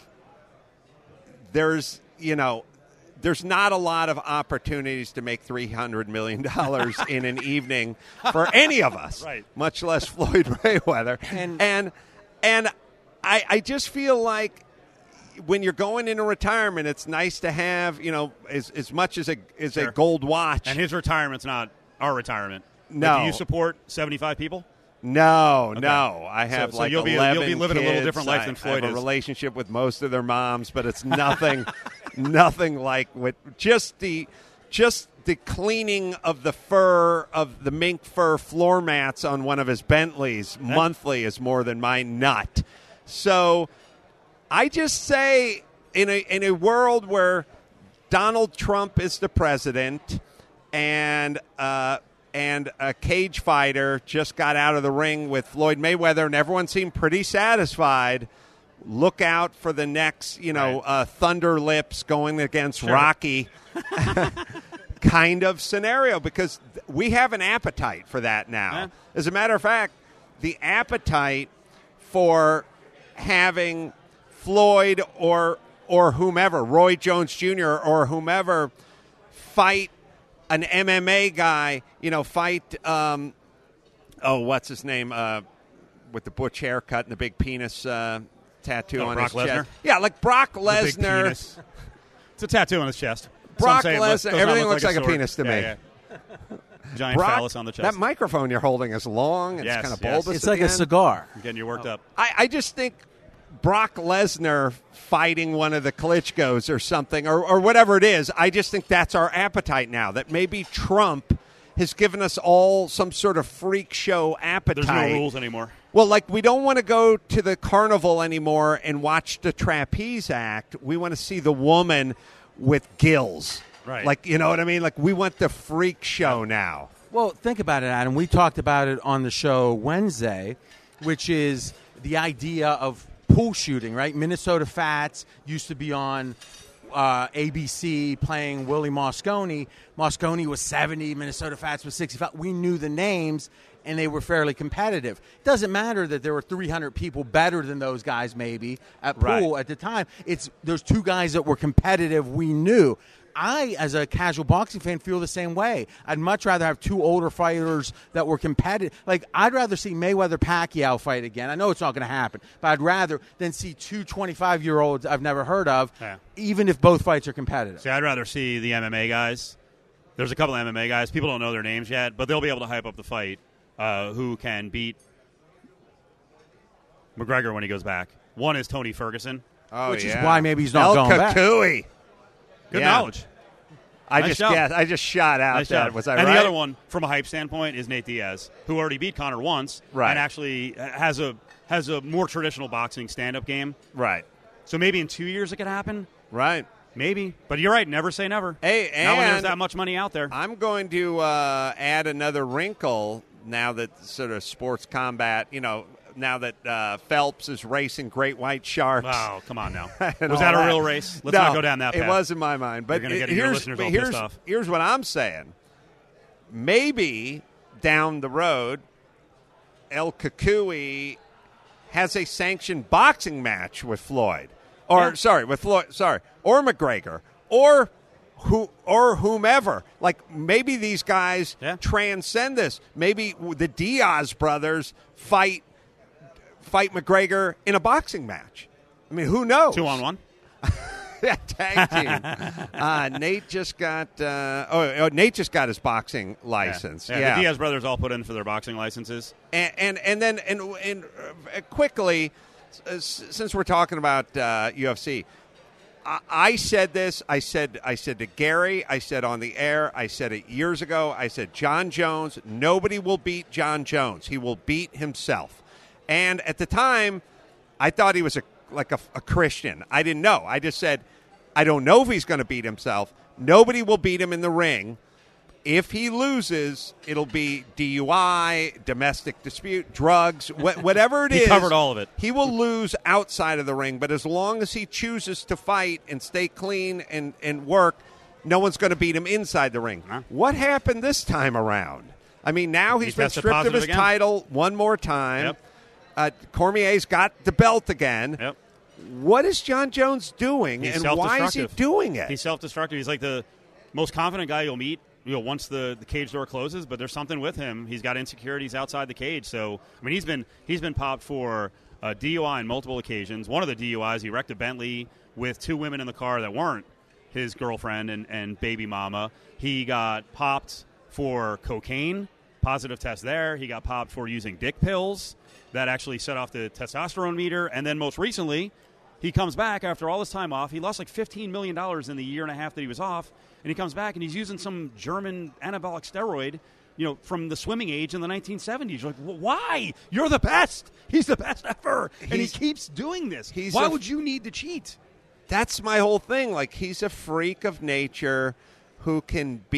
there's you know there's not a lot of opportunities to make three hundred million dollars in an evening for any of us, Right. much less Floyd Mayweather. And- and and I I just feel like when you're going into retirement, it's nice to have you know as as much as a as a Sure. gold watch. And his retirement's not our retirement. But No. do you support seventy-five people? No, Okay. no. I have So- so like you'll be- you'll eleven be living a little kids. different life I- than Floyd I have is. a relationship with most of their moms, but it's nothing, nothing like what just the, just the cleaning of the fur of the mink fur floor mats on one of his Bentleys monthly is more than my nut. So, I just say in a in a world where Donald Trump is the president and. Uh, and a cage fighter just got out of the ring with Floyd Mayweather, and everyone seemed pretty satisfied. Look out for the next, you know, Right. uh, Thunder Lips going against Sure. Rocky kind of scenario, because th- we have an appetite for that now. Yeah. As a matter of fact, the appetite for having Floyd or or whomever, Roy Jones Junior or whomever, fight an M M A guy, you know, fight, um, oh, what's his name, uh, with the butch haircut and the big penis uh, tattoo Oh, on Brock his chest. Lesnar? Yeah, like Brock The big Lesnar. penis. It's a tattoo on his chest. Brock Some say it looks- Lesnar, does not everything look looks like a sword. penis to Yeah, me. yeah. Giant Brock, phallus on the chest. that microphone you're holding is long and Yes, it's kind of yes. bulbous. It's at like the a end. cigar. I'm getting you worked up. I, I just think Brock Lesnar fighting one of the Klitschkos or something, or, or whatever it is, I just think that's our appetite now. That maybe Trump has given us all some sort of freak show appetite. There's no rules anymore. Well, like, we don't want to go to the carnival anymore and watch the trapeze act. We want to see the woman with gills. Right. Like, you know what I mean? Like, we want the freak show now. Well, think about it, Adam. We talked about it on the show Wednesday, which is the idea of pool shooting, right? Minnesota Fats used to be on uh, A B C playing Willie Mosconi. Mosconi was seventy, Minnesota Fats was sixty-five. We knew the names, and they were fairly competitive. It doesn't matter that there were three hundred people better than those guys maybe at pool Right. at the time. It's those two guys that were competitive we knew. I, as a casual boxing fan, feel the same way. I'd much rather have two older fighters that were competitive. Like, I'd rather see Mayweather-Pacquiao fight again. I know it's not going to happen, but I'd rather than see two twenty-five-year-olds I've never heard of, Yeah. even if both fights are competitive. See, I'd rather see the M M A guys. There's a couple of M M A guys. People don't know their names yet, but they'll be able to hype up the fight. Uh, who can beat McGregor when he goes back? One is Tony Ferguson. Oh, Which is yeah. why maybe he's not El going back. Kakui. Good Yeah. knowledge. I Nice just job. guessed. I just shot out Nice that. job. Was I and right? the other one, from a hype standpoint, is Nate Diaz, who already beat Conor once, Right. and actually has a has a more traditional boxing stand-up game. Right. So maybe in two years it could happen. Right. Maybe, but you're right. Never say never. Hey, not when there's and- that much money out there. I'm going to uh, add another wrinkle now that sort of sports combat, you know, now that uh, Phelps is racing great white sharks. Wow, come on now. and Was all that a real race? Let's No, not go down that path. It was in my mind. But You're gonna it- get your here's, listeners but all here's, pissed off. here's what I'm saying. Maybe down the road, El Kakui has a sanctioned boxing match with Floyd. Or, Yeah. sorry, with Floyd, sorry, or McGregor, or who or whomever. Like, maybe these guys Yeah. transcend this. Maybe the Diaz brothers fight fight McGregor in a boxing match. I mean, who knows? Two on one. Yeah, tag team. uh, Nate just got. Uh, oh, oh, Nate just got his boxing license. Yeah, Yeah, the Diaz brothers all put in for their boxing licenses. and, and and then and and uh, quickly, uh, s- since we're talking about uh, U F C, I, I said this. I said I said to Gary. I said on the air. I said it years ago. I said John Jones. Nobody will beat John Jones. He will beat himself. And at the time, I thought he was a like a, a Christian. I didn't know. I just said, I don't know if he's going to beat himself. Nobody will beat him in the ring. If he loses, it'll be D U I, domestic dispute, drugs, wh- whatever it He is. covered all of it. He will lose outside of the ring, but as long as he chooses to fight and stay clean and, and work, no one's going to beat him inside the ring. Huh? What happened this time around? I mean, now He he's been tested stripped of positive his again. title one more time. Yep. Uh, Cormier's got the belt again. Yep. What is John Jones doing, He's and why is he self-destructive. doing it? He's self-destructive. He's like the most confident guy you'll meet, you know, once the, the cage door closes. But there's something with him. He's got insecurities outside the cage. So I mean, he's been he's been popped for uh, D U I on multiple occasions. One of the D U Is, he wrecked a Bentley with two women in the car that weren't his girlfriend and, and baby mama. He got popped for cocaine, positive test there. He got popped for using dick pills that actually set off the testosterone meter. And then most recently, he comes back after all this time off. He lost like fifteen million dollars in the year and a half that he was off. And he comes back and he's using some German anabolic steroid, you know, from the swimming age in the nineteen seventies. You're like, well, why? You're the best. He's the best ever. And he He's- keeps doing this. he's Why a- would you need to cheat? That's my whole thing. Like, he's a freak of nature who can beat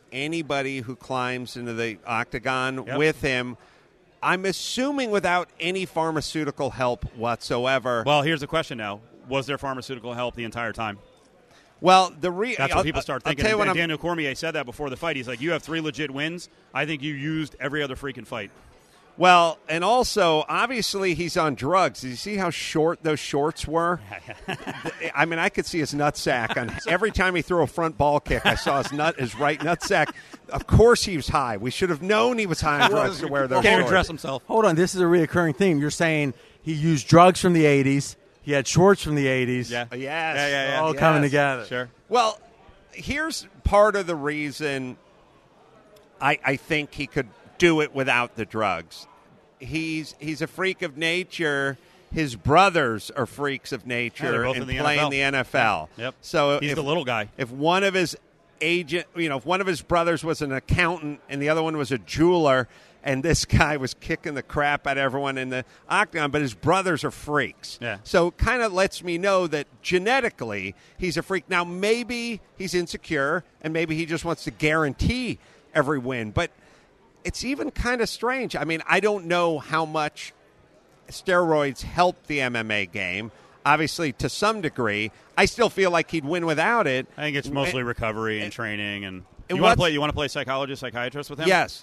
anybody who climbs into the octagon Yep. with him. I'm assuming without any pharmaceutical help whatsoever. Well, here's the question now. Was there pharmaceutical help the entire time? Well, the re- That's what people start I'll thinking. tell you And what I'm- Daniel Cormier said that before the fight. He's like, you have three legit wins. I think you used every other freaking fight. Well, and also, obviously, he's on drugs. Did you see how short those shorts were? I mean, I could see his nutsack. On every time he threw a front ball kick, I saw his nut, his right nutsack. Of course, he was high. We should have known he was high on drugs to wear those Can't even shorts. dress himself. Hold on, this is a reoccurring theme. You're saying he used drugs from the eighties. He had shorts from the eighties. Yeah. Yes. Yeah, yeah, yeah. All Yes. coming together. Sure. Well, here's part of the reason I, I think he could do it without the drugs. He's he's a freak of nature. His brothers are freaks of Yeah, nature they're both and in the play N F L. in the N F L. Yep. So He's if, the little guy. If one of his agent, you know, if one of his brothers was an accountant and the other one was a jeweler, and this guy was kicking the crap out of everyone in the octagon, but his brothers are freaks. Yeah. So it kind of lets me know that genetically he's a freak. Now, maybe he's insecure, and maybe he just wants to guarantee every win. But it's even kind of strange. I mean, I don't know how much steroids help the M M A game. Obviously, to some degree. I still feel like he'd win without it. I think it's mostly recovery and training. And, and you want what's- to play? You want to play psychologist, psychiatrist with him? Yes.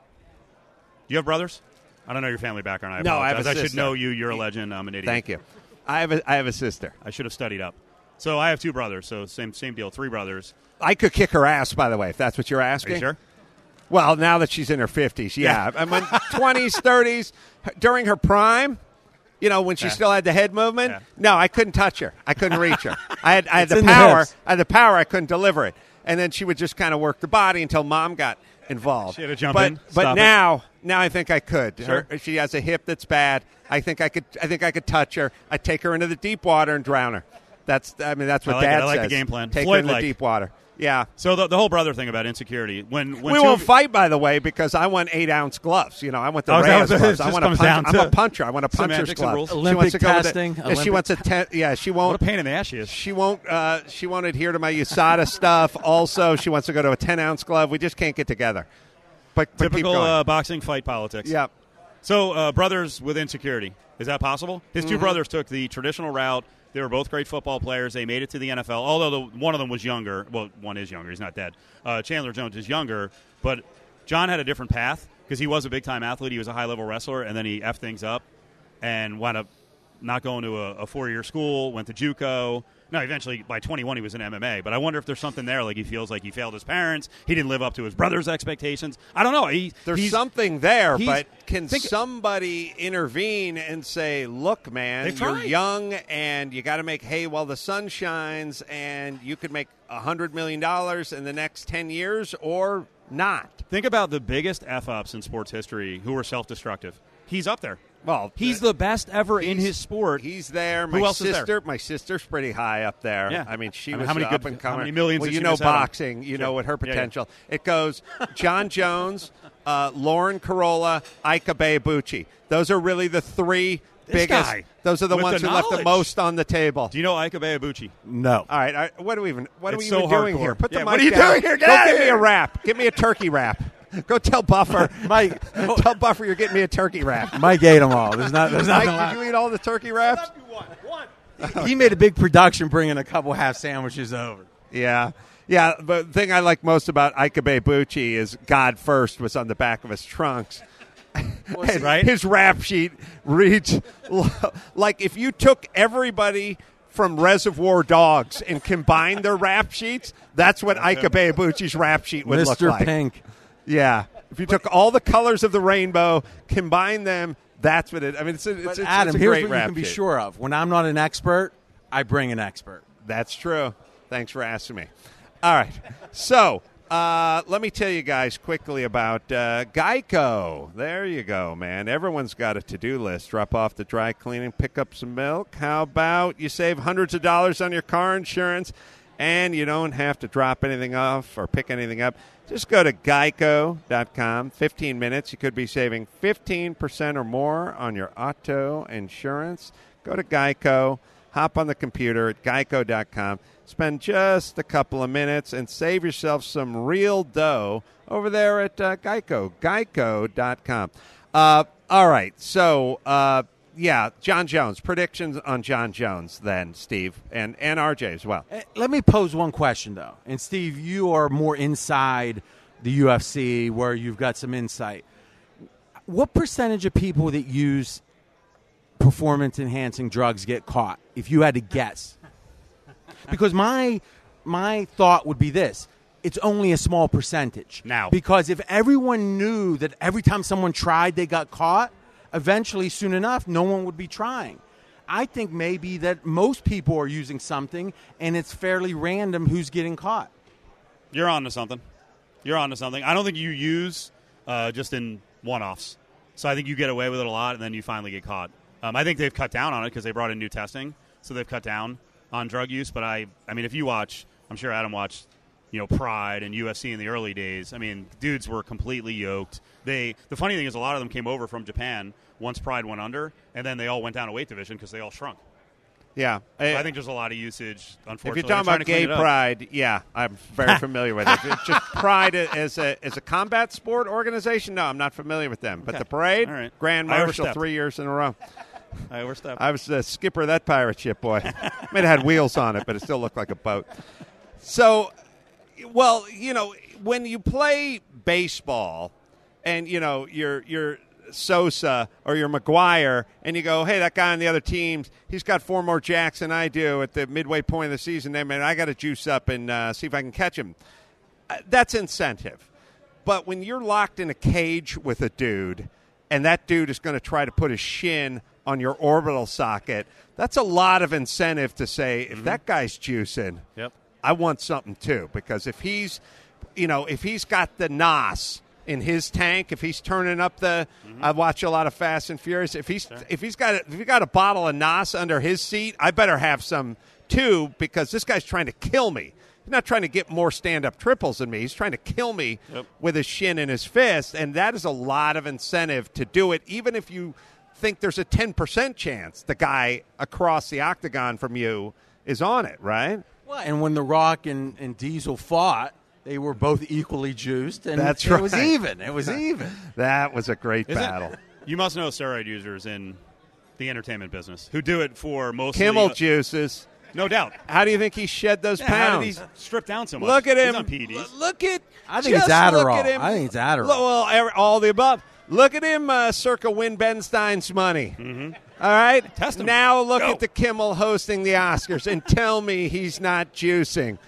Do you have brothers? I don't know your family background. I No, I have apologize. a I should sister. know you. You're a legend. I'm an idiot. Thank you. I have a, I have a sister. I should have studied up. So I have two brothers. So same same deal. Three brothers. I could kick her ass, by the way, if that's what you're Are asking. you sure? Well, now that she's in her fifties, yeah. I mean, twenties, thirties, during her prime, you know, when she Yeah. still had the head movement. Yeah. No, I couldn't touch her. I couldn't reach her. I had, I had It's the in the power. hips. I had the power. I couldn't deliver it. And then she would just kind of work the body until Mom got involved. She had to jump but, in, But stop it. now, now I think I could. Sure. Her, she has a hip that's bad. I think I could. I think I could touch her. I'd take her into the deep water and drown her. That's. I mean, that's what I like it. Dad I like the says. game plan. Take her into Floyd-like. deep water. Yeah. So the, the whole brother thing about insecurity. When, when We two won't of- fight, by the way, because I want eight ounce gloves. You know, I want the Oh, is that Reyes what it gloves. is? I Just want to comes punch. down I'm to a puncher. I want a puncher's semantics and glove. rules. She Olympic wants to go with it. testing, Yeah, she wants a ten, yeah. She What a won't. pain in the ass she is. She won't. Uh, she won't adhere to my U S A D A stuff. Also, she wants to go to a ten ounce glove. We just can't get together. But, but keep Typical going. uh, boxing fight politics. yeah. So uh, brothers with insecurity. Is that possible? His two Mm-hmm. brothers took the traditional route. They were both great football players. They made it to the N F L, although the, one of them was younger. Well, one is younger. He's not dead. Uh, Chandler Jones is younger, but John had a different path because he was a big-time athlete. He was a high-level wrestler, and then he effed things up and wound up not going to a, a four-year school, went to JUCO. No, eventually, by twenty-one, he was in M M A. But I wonder if there's something there, like he feels like he failed his parents. He didn't live up to his brother's expectations. I don't know. He, There's he's, something there, he's- but can think- somebody intervene and say, look, man, They've you're tried. young and you got to make hay while the sun shines, and you could make one hundred million dollars in the next ten years or not. Think about the biggest F-ups in sports history who were self-destructive. He's up there. Well, He's the best ever in he's- his sport. He's there. Who My else is there? sister, my sister's pretty high up there. Yeah. I mean, she I mean, was how many uh, good- up and how coming. many millions Well, did you she know miss out on? boxing. You Sure. know what her Yeah, yeah. potential. It goes John Jones, uh, Lauren Carolla, Ika Bayabuchi. Those are really the three This biggest. guy, Those are the with ones the who left the knowledge. most on the table. Do you know Ika Bayabuchi? No. All right, all right, what are we even? What are It's we even so doing hardcore. here? Put the Yeah, mic what are you down. doing here? Get Go out of give me here. a wrap. Give me a turkey wrap. Go tell Buffer. Mike, Tell Buffer you're getting me a turkey wrap. Mike ate them all. There's not. There's Mike, nothing did you eat all the turkey wraps? left. He made a big production bringing a couple half sandwiches over. Yeah. Yeah, but the thing I like most about Ika Bayabuchi is God First was on the back of his trunks. And right? His rap sheet reads like if you took everybody from Reservoir Dogs and combined their rap sheets, that's what Ika Bayabuchi's rap sheet would Mister look like. Pink. Yeah. If you took all the colors of the rainbow, combined them, that's what it I mean, it's a, it's, But it's, Adam, it's a here's great what you rap can be sheet. sure of. When I'm not an expert, I bring an expert. That's true. Thanks for asking me. All right. So, uh, let me tell you guys quickly about uh, Geico. There you go, man. Everyone's got a to-do list. Drop off the dry cleaning, pick up some milk. How about you save hundreds of dollars on your car insurance, and you don't have to drop anything off or pick anything up. Just go to geico dot com. fifteen minutes. You could be saving fifteen percent or more on your auto insurance. Go to Geico. one hop on the computer at geico dot com, spend just a couple of minutes, and save yourself some real dough over there at uh, Geico, geico dot com. Uh, all right, so, uh, yeah, John Jones. Predictions on John Jones then, Steve, and, and R J as well. Let me pose one question, though. And, Steve, you are more inside the U F C where you've got some insight. What percentage of people that use performance-enhancing drugs get caught, if you had to guess? Because my my thought would be this. It's only a small percentage. Now. Because if everyone knew that every time someone tried they got caught, eventually, soon enough, no one would be trying. I think maybe that most people are using something, and it's fairly random who's getting caught. You're on to something. You're on to something. I don't think you use uh, just in one-offs. So I think you get away with it a lot, and then you finally get caught. Um, I think they've cut down on it because they brought in new testing, so they've cut down on drug use. But I, I mean, if you watch, I'm sure Adam watched, you know, Pride and U F C in the early days. I mean, dudes were completely yoked. They, the funny thing is, a lot of them came over from Japan once Pride went under, and then they all went down a weight division because they all shrunk. Yeah. So I think there's a lot of usage, unfortunately. If you're talking about gay pride, yeah, I'm very familiar with it. It's just Pride as a as a combat sport organization, no, I'm not familiar with them. But Okay. the parade, All right. Grand I Marshal overstepped. three years in a row. I overstepped. I was the skipper of that pirate ship, boy. Might have had wheels on it, but it still looked like a boat. So, well, you know, when you play baseball and, you know, you're you're Sosa or you're McGuire, and you go, hey, that guy on the other team, he's got four more jacks than I do at the midway point of the season. Then, man, I got to juice up and uh, see if I can catch him. Uh, that's incentive. But when you're locked in a cage with a dude, and that dude is going to try to put his shin on your orbital socket, that's a lot of incentive to say, if mm-hmm. that guy's juicing, Yep. I want something too. Because if he's, you know, if he's got the N O S in his tank, if he's turning up the, mm-hmm. I watch a lot of Fast and Furious. If he's sure. if he's got a, if he got a bottle of N O S under his seat, I better have some too, because this guy's trying to kill me. He's not trying to get more stand-up triples than me. He's trying to kill me yep. with his shin and his fist, and that is a lot of incentive to do it, even if you think there's a ten percent chance the guy across the octagon from you is on it, right? Well, and when The Rock and, and Diesel fought, they were both equally juiced, and That's it right. was even. It was even. That was a great Is battle. It, you must know steroid users in the entertainment business who do it for most Kimmel of the, juices. No doubt. How do you think he shed those yeah, pounds? How did he strip down so much? Look at He's him. on P E Ds. L- look at. I think just it's Adderall. Look at him. I think it's Adderall. Well, every, all the above. Look at him uh, circa win Ben Stein's money. Mm-hmm. All right? Test him. Now look Go. at the Kimmel hosting the Oscars and tell me he's not juicing.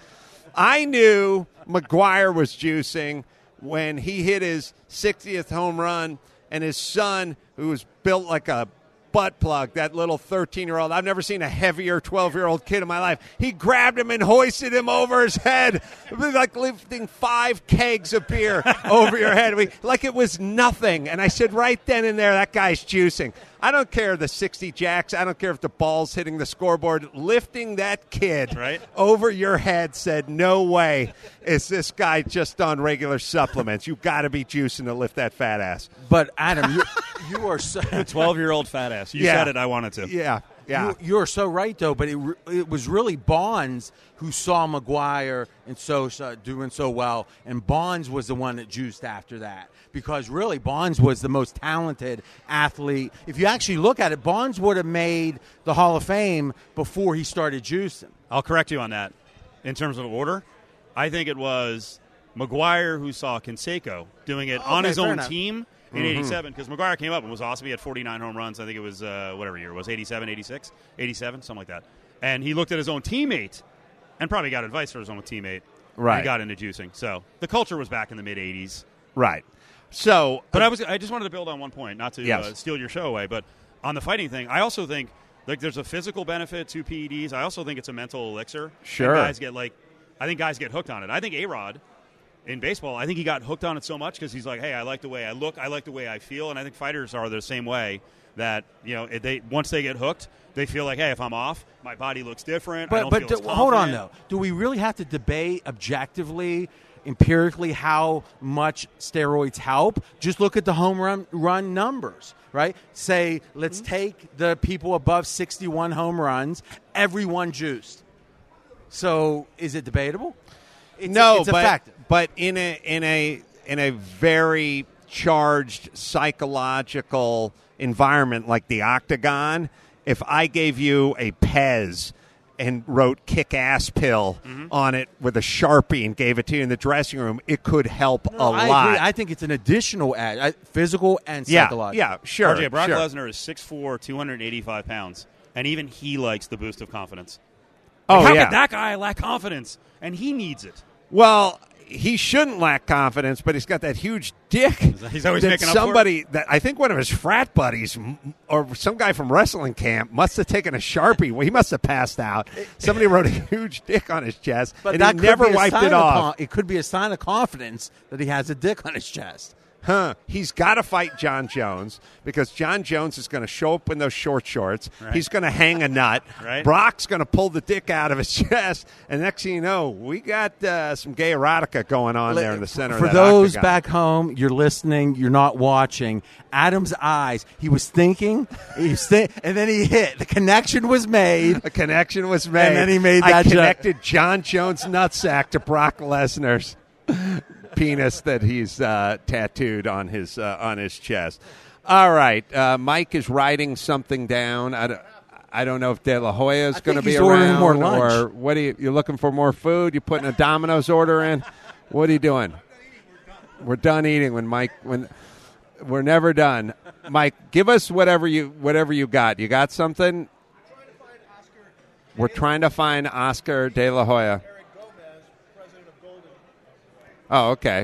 I knew McGuire was juicing when he hit his sixtieth home run, and his son, who was built like a butt plug, that little thirteen-year-old. I've never seen a heavier twelve-year-old kid in my life. He grabbed him and hoisted him over his head, like lifting five kegs of beer over your head, we, like it was nothing. And I said right then and there, that guy's juicing. I don't care the sixty jacks. I don't care if the ball's hitting the scoreboard. Lifting that kid right. over your head said, no way is this guy just on regular supplements. You got to be juicing to lift that fat ass. But, Adam, you, you are so... The twelve-year-old fat ass. You Yeah. said it. I wanted to. Yeah, yeah. You, you're so right, though, but it, re- it was really Bonds who saw McGuire and Sosa doing so well, and Bonds was the one that juiced after that, because really Bonds was the most talented athlete. If you actually look at it, Bonds would have made the Hall of Fame before he started juicing. I'll correct you on that. In terms of order, I think it was McGuire who saw Canseco doing it on Okay, his fair own enough. team in eighty-seven, because McGuire came up and was awesome. He had forty-nine home runs. I think it was uh, whatever year it was, eighty-seven, eighty-six, eighty-seven, something like that. And he looked at his own teammate and probably got advice from his own teammate. Right. And got into juicing. So the culture was back in the mid-eighties. Right. So, But I was I just wanted to build on one point, not to Yes. uh, steal your show away, but on the fighting thing, I also think like there's a physical benefit to P E Ds. I also think it's a mental elixir. Sure. And guys get like, I think guys get hooked on it. I think A-Rod in baseball, I think he got hooked on it so much because he's like, hey, I like the way I look, I like the way I feel, and I think fighters are the same way. That you know, if they once they get hooked, they feel like, hey, if I'm off, my body looks different. I But don't but feel as do- hold on, confident. though. Do we really have to debate objectively, empirically, how much steroids help? Just look at the home run, run numbers, right? Say, let's take the people above sixty-one home runs. everyone juiced. So is it debatable? It's, no, it's but, effective. but in a in a in a very charged psychological environment like the Octagon, if I gave you a Pez and wrote kick-ass pill mm-hmm. on it with a Sharpie and gave it to you in the dressing room, it could help no, a I lot. Agree. I think it's an additional ad, I, physical and yeah, psychological. Yeah, sure. R J, Brock sure. Lesnar is six foot four, two hundred eighty-five pounds, and even he likes the boost of confidence. Oh, like, how yeah. could that guy lack confidence? And he needs it. Well, he shouldn't lack confidence, but he's got that huge dick. He's always that making up somebody for it. that I think one of his frat buddies or some guy from wrestling camp must have taken a Sharpie. Well, he must have passed out. Somebody wrote a huge dick on his chest, but and that he could never be a wiped sign it of off. con- it could be a sign of confidence that he has a dick on his chest. Huh. He's got to fight John Jones because John Jones is going to show up in those short shorts. Right. He's going to hang a nut. Right. Brock's going to pull the dick out of his chest. And next thing you know, we got uh, some gay erotica going on there in the center For of that those octagon. back home, you're listening, you're not watching. Adam's eyes, he was thinking, he was th- and then he hit. The connection was made. A connection was made. And then he made I that joke. connected John Jones' nutsack to Brock Lesnar's penis that he's uh, tattooed on his uh, on his chest. All right, uh, Mike is writing something down. I don't, I don't know if De La Hoya is going to be he's ordering around, more lunch. or what? Are you you looking for more food? You putting a Domino's order in? What are you doing? We're done eating when Mike when we're never done. Mike, give us whatever you whatever you got. You got something? We're trying to find Oscar De La Hoya. Oh, okay.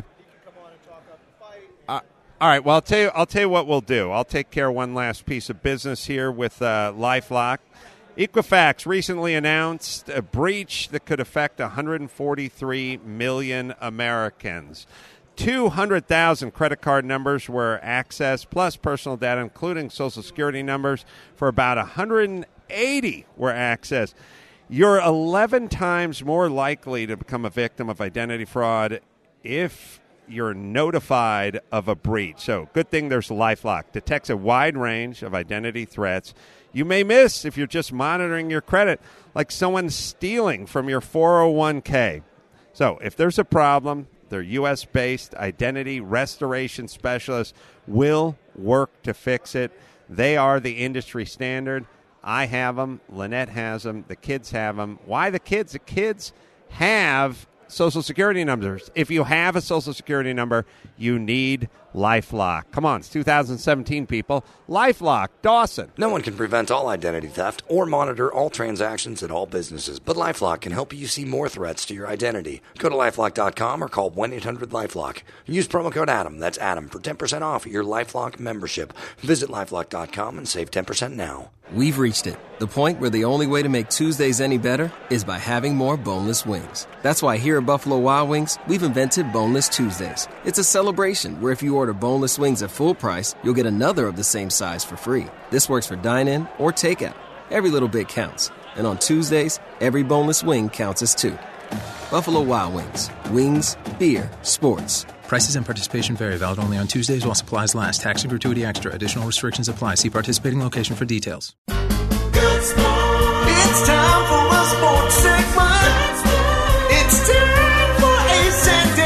Uh, all right. Well, I'll tell you. I'll tell you what we'll do. I'll take care of one last piece of business here with uh, LifeLock. Equifax recently announced a breach that could affect one hundred forty-three million Americans. two hundred thousand credit card numbers were accessed, plus personal data, including Social Security numbers, for about one hundred eighty were accessed. You're eleven times more likely to become a victim of identity fraud if you're notified of a breach. So good thing there's LifeLock. Detects a wide range of identity threats you may miss if you're just monitoring your credit, like someone stealing from your four oh one k. So if there's a problem, their U S-based identity restoration specialists will work to fix it. They are the industry standard. I have them. Lynette has them. The kids have them. Why the kids? The kids have Social Security numbers. If you have a Social Security number, you need LifeLock. Come on, it's two thousand seventeen, people. LifeLock, Dawson. No one can prevent all identity theft or monitor all transactions at all businesses, but LifeLock can help you see more threats to your identity. Go to LifeLock dot com or call one eight hundred LifeLock. Use promo code Adam, that's Adam, for ten percent off your LifeLock membership. Visit LifeLock dot com and save ten percent now. We've reached it, the point where the only way to make Tuesdays any better is by having more boneless wings. That's why here at Buffalo Wild Wings, we've invented Boneless Tuesdays. It's a celebration where if you order boneless wings at full price, you'll get another of the same size for free. This works for dine-in or takeout. Every little bit counts. And on Tuesdays, every boneless wing counts as two. Buffalo Wild Wings. Wings, beer, sports. Prices and participation vary. Valid only on Tuesdays while supplies last. Tax and gratuity extra. Additional restrictions apply. See participating location for details. Good sport. It's time for a sports segment. It's time for Ace and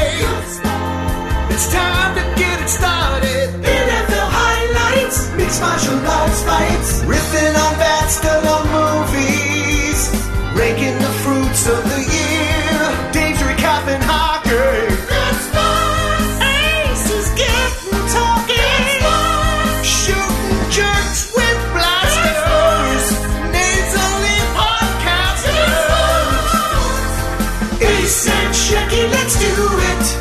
Dave. It's time to get it started. N F L highlights, mixed martial arts fights, riffing on bats, still on movies, ranking the fruits of the year. Dave's recapping hockey. Let's do it.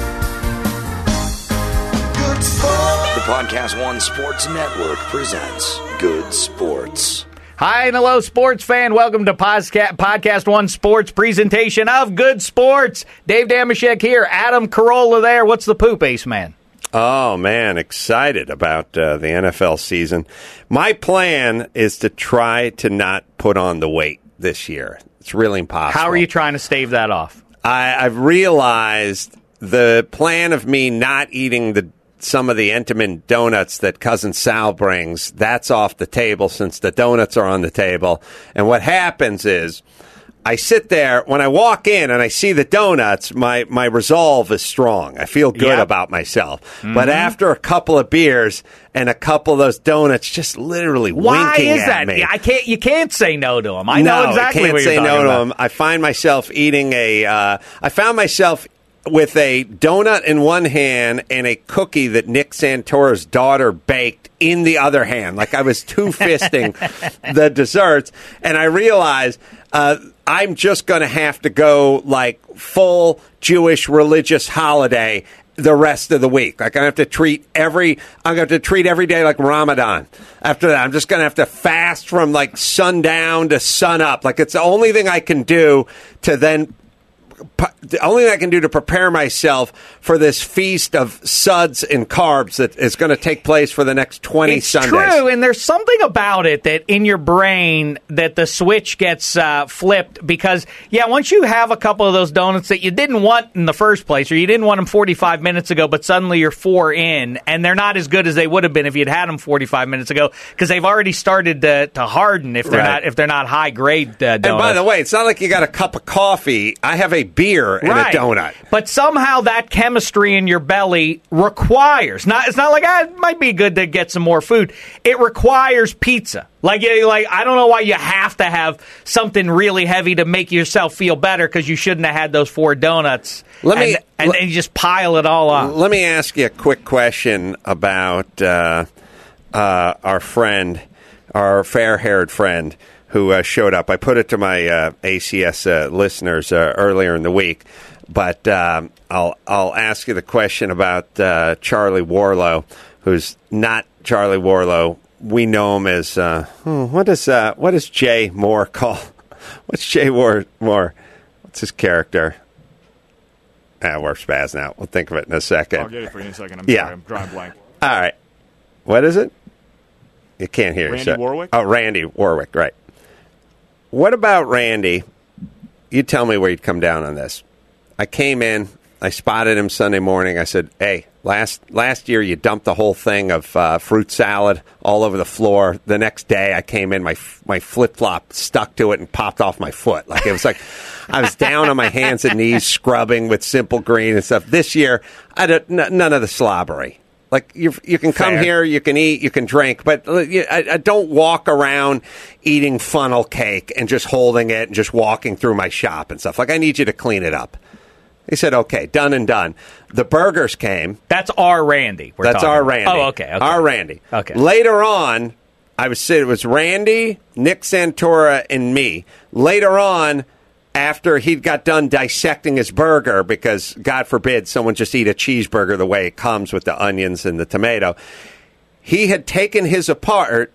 Good Sport. The Podcast One Sports Network presents Good Sports. Hi and hello, sports fan. Welcome to Posca- Podcast One Sports presentation of Good Sports. Dave Damashek here, Adam Carolla there. What's the poop, Ace Man? Oh, man, excited about uh, the N F L season. My plan is to try to not put on the weight this year. It's really impossible. How are you trying to stave that off? I, I've realized the plan of me not eating the some of the Entenmann donuts that Cousin Sal brings. That's off the table since the donuts are on the table. And what happens is I sit there, when I walk in and I see the donuts, my, my resolve is strong. I feel good Yep. about myself. Mm-hmm. But after a couple of beers and a couple of those donuts just literally Why winking is at that? me. I can't. You can't say no to them. I no, know exactly I can't what say you're no talking to about. them. I find myself eating a, uh, I found myself with a donut in one hand and a cookie that Nick Santora's daughter baked in the other hand. Like I was two-fisting the desserts. And I realized uh, I'm just going to have to go like full Jewish religious holiday the rest of the week. Like I have to treat every, I'm going to have to treat every day like Ramadan. After that, I'm just going to have to fast from like sundown to sun up. Like it's the only thing I can do to then the only thing I can do to prepare myself for this feast of suds and carbs that is going to take place for the next twenty it's Sundays. true, and there's something about it that in your brain that the switch gets uh, flipped because, yeah, once you have a couple of those donuts that you didn't want in the first place or you didn't want them forty-five minutes ago, but suddenly you're four in, and they're not as good as they would have been if you'd had them forty-five minutes ago because they've already started to, to harden if they're Right. not if they're not high grade uh, donuts. And by the way, it's not like you got a cup of coffee. I have a beer and Right. a donut. But somehow that chemistry in your belly requires not. It's not like ah, it might be good to get some more food. It requires pizza. Like, you- like I don't know why you have to have something really heavy to make yourself feel better because you shouldn't have had those four donuts. Let me- and, and, let- and you just pile it all on. Let me ask you a quick question about uh, uh, our friend, our fair-haired friend who uh, showed up. I put it to my uh, A C S uh, listeners uh, earlier in the week, but um, I'll I'll ask you the question about uh, Charlie Warlow, who's not Charlie Warlow. We know him as uh, hmm, what is uh, what does Jay Moore call? What's Jay Moore? Moore? What's his character? Ah, we're spazzing out. We'll think of it in a second. I'll get it for you in a second. I'm Yeah. sorry. I'm drawing blank. All right. What is it? You can't hear. Randy so- Warwick? Oh, Randy Warwick, right. What about Randy? You tell me where you'd come down on this. I came in. I spotted him Sunday morning. I said, hey, last last year you dumped the whole thing of uh, fruit salad all over the floor. The next day I came in, my my flip-flop stuck to it and popped off my foot. Like it was like I was down on my hands and knees scrubbing with Simple Green and stuff. This year, I don't, n- none of the slobbery. Like you, you can come Fair. here, you can eat, you can drink, but uh, you- I, I don't walk around eating funnel cake and just holding it and just walking through my shop and stuff. Like I need you to clean it up. He said, "Okay, done and done." The burgers came. That's our Randy. We're That's talking our about. Randy. Oh, okay, okay. Our Randy. Okay. Later on, I was sitting. It was Randy, Nick Santora, and me. Later on, after he got done dissecting his burger, because God forbid someone just eat a cheeseburger the way it comes with the onions and the tomato, he had taken his apart.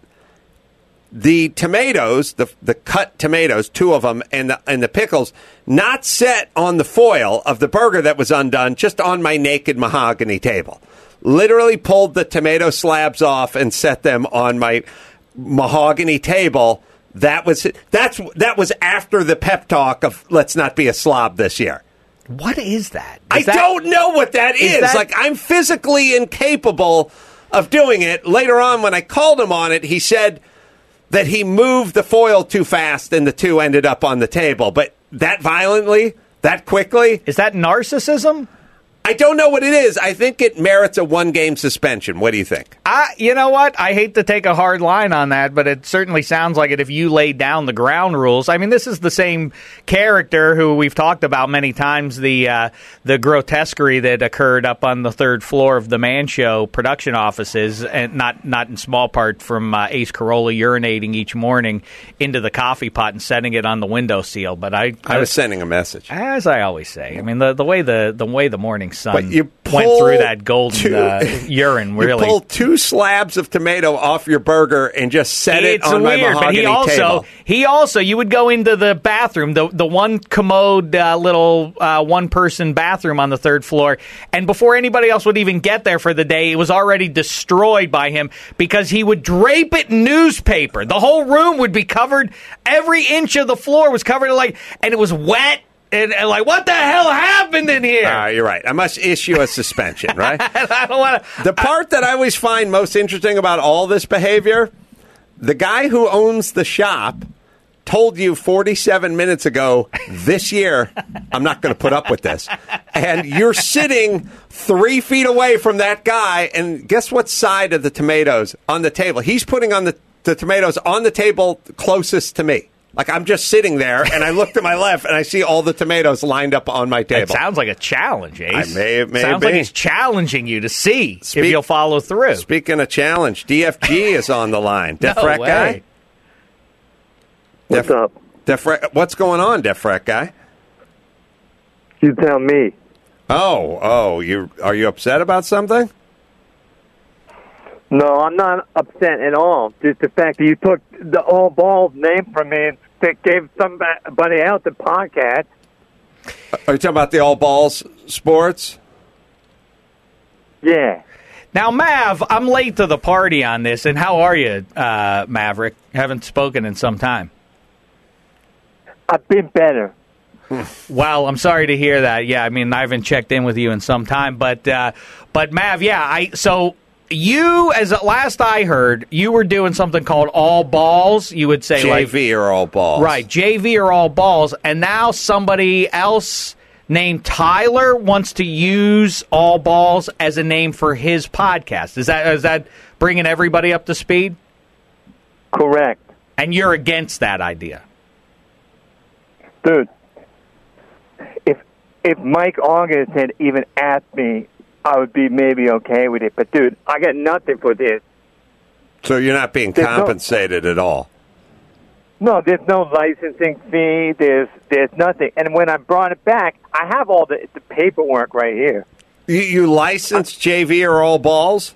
The tomatoes, the the cut tomatoes, two of them, and the and the pickles, not set on the foil of the burger that was undone, just on my naked mahogany table. Literally pulled the tomato slabs off and set them on my mahogany table. That was that's that was after the pep talk of let's not be a slob this year. What is that? I Is that- don't know what that is. is that- Like, I'm physically incapable of doing it. Later on, when I called him on it, he said that he moved the foil too fast and the two ended up on the table. But that violently, that quickly, Is that narcissism? I don't know what it is. I think it merits a one-game suspension. What do you think? I, you know what? I hate to take a hard line on that, but it certainly sounds like it if you laid down the ground rules. I mean, this is the same character who we've talked about many times, the uh, the grotesquerie that occurred up on the third floor of the Man Show production offices, and not, not in small part from uh, Ace Carolla urinating each morning into the coffee pot and setting it on the windowsill. But I, I was sending a message. as I always say, I mean, the, the way the, the way the morning sun But you went pull through that golden two- uh, urine, really. You pull two slabs of tomato off your burger and just set it It's on my weird, but mahogany he also table. he also you would go into the bathroom, the the one commode uh, little uh, one person bathroom on the third floor, and before anybody else would even get there for the day, it was already destroyed by him because he would drape it in newspaper. The whole room would be covered. Every inch of the floor was covered in like, and it was wet. And, and like, what the hell happened in here? Uh, you're right. I must issue a suspension, right? I don't want to. The part that I always find most interesting about all this behavior, the guy who owns the shop told you forty-seven minutes ago, this year, I'm not going to put up with this. And you're sitting three feet away from that guy, and guess what side of the tomatoes on the table? He's putting on the, the tomatoes on the table closest to me. Like, I'm just sitting there, and I look to my left, and I see all the tomatoes lined up on my table. It sounds like a challenge, Ace. I may, may sounds be. like he's challenging you to see Speak, if you'll follow through. Speaking of challenge, D F G is on the line. No Defrec way. guy? What's Def, up? Defrec, what's going on, Defrec guy? You tell me. Oh, oh, you are you upset about something? No, I'm not upset at all. Just the fact that you took the All Balls name from me and gave somebody else a podcast. Are you talking about the All Balls Sports? Yeah. Now, Mav, I'm late to the party on this, and how are you, uh, Maverick? Haven't spoken in some time. I've been better. Well, I'm sorry to hear that. Yeah, I mean, I haven't checked in with you in some time, but uh, but Mav, yeah, I so. You, as at last I heard, you were doing something called All Balls. You would say J like V or All Balls. Right, J V or All Balls. And now somebody else named Tyler wants to use All Balls as a name for his podcast. Is that is that bringing everybody up to speed? Correct. And you're against that idea? Dude, if if Mike August had even asked me, I would be maybe okay with it. But, dude, I got nothing for this. So you're not being There's compensated no, at all? No, there's no licensing fee. There's there's nothing. And when I brought it back, I have all the, the paperwork right here. You, you licensed J V or All Balls?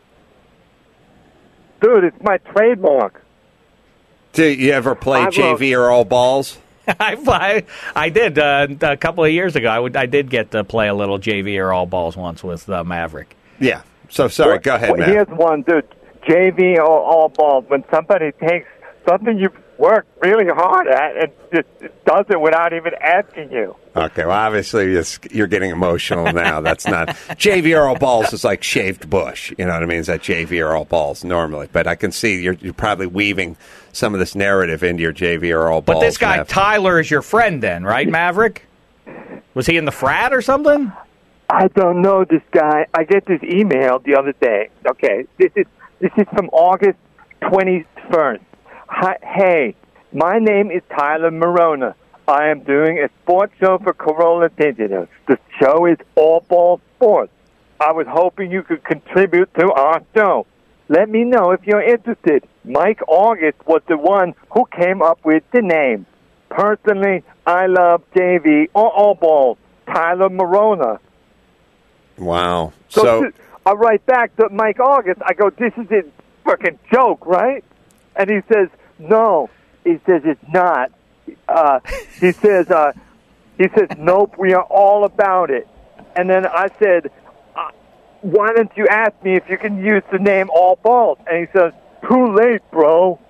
Dude, it's my trademark. Did you ever play I J V or All Balls? I, I I did uh, a couple of years ago. I would I did get to play a little J V or All Balls once with uh, Maverick. Yeah. So sorry. Well, go ahead, well, man. Here's one, dude. J V or All Balls. When somebody takes something you've worked really hard at and just does it without even asking you. Okay. Well, obviously you're, you're getting emotional now. That's not J V or All Balls is like shaved bush. You know what I mean? Is that J V or All Balls normally? But I can see you're you're probably weaving some of this narrative into your J V or All Balls. But this guy Mav. Tyler is your friend, then, right, Maverick? Was he in the frat or something? I don't know this guy. I get this email the other day. Okay, this is this is from August twenty-first. Hi, hey, my name is Tyler Morona. I am doing a sports show for Corolla Digital. The show is All Ball Sports. I was hoping you could contribute to our show. Let me know if you're interested. Mike August was the one who came up with the name. Personally, I love J V or All Balls. Tyler Morona. Wow. So, So, th- I write back to Mike August. I go, this is a fucking joke, right? And he says, no. He says, it's not. Uh, he says, uh, he says, nope, we are all about it. And then I said, uh, why don't you ask me if you can use the name All Balls? And he says, too late, bro.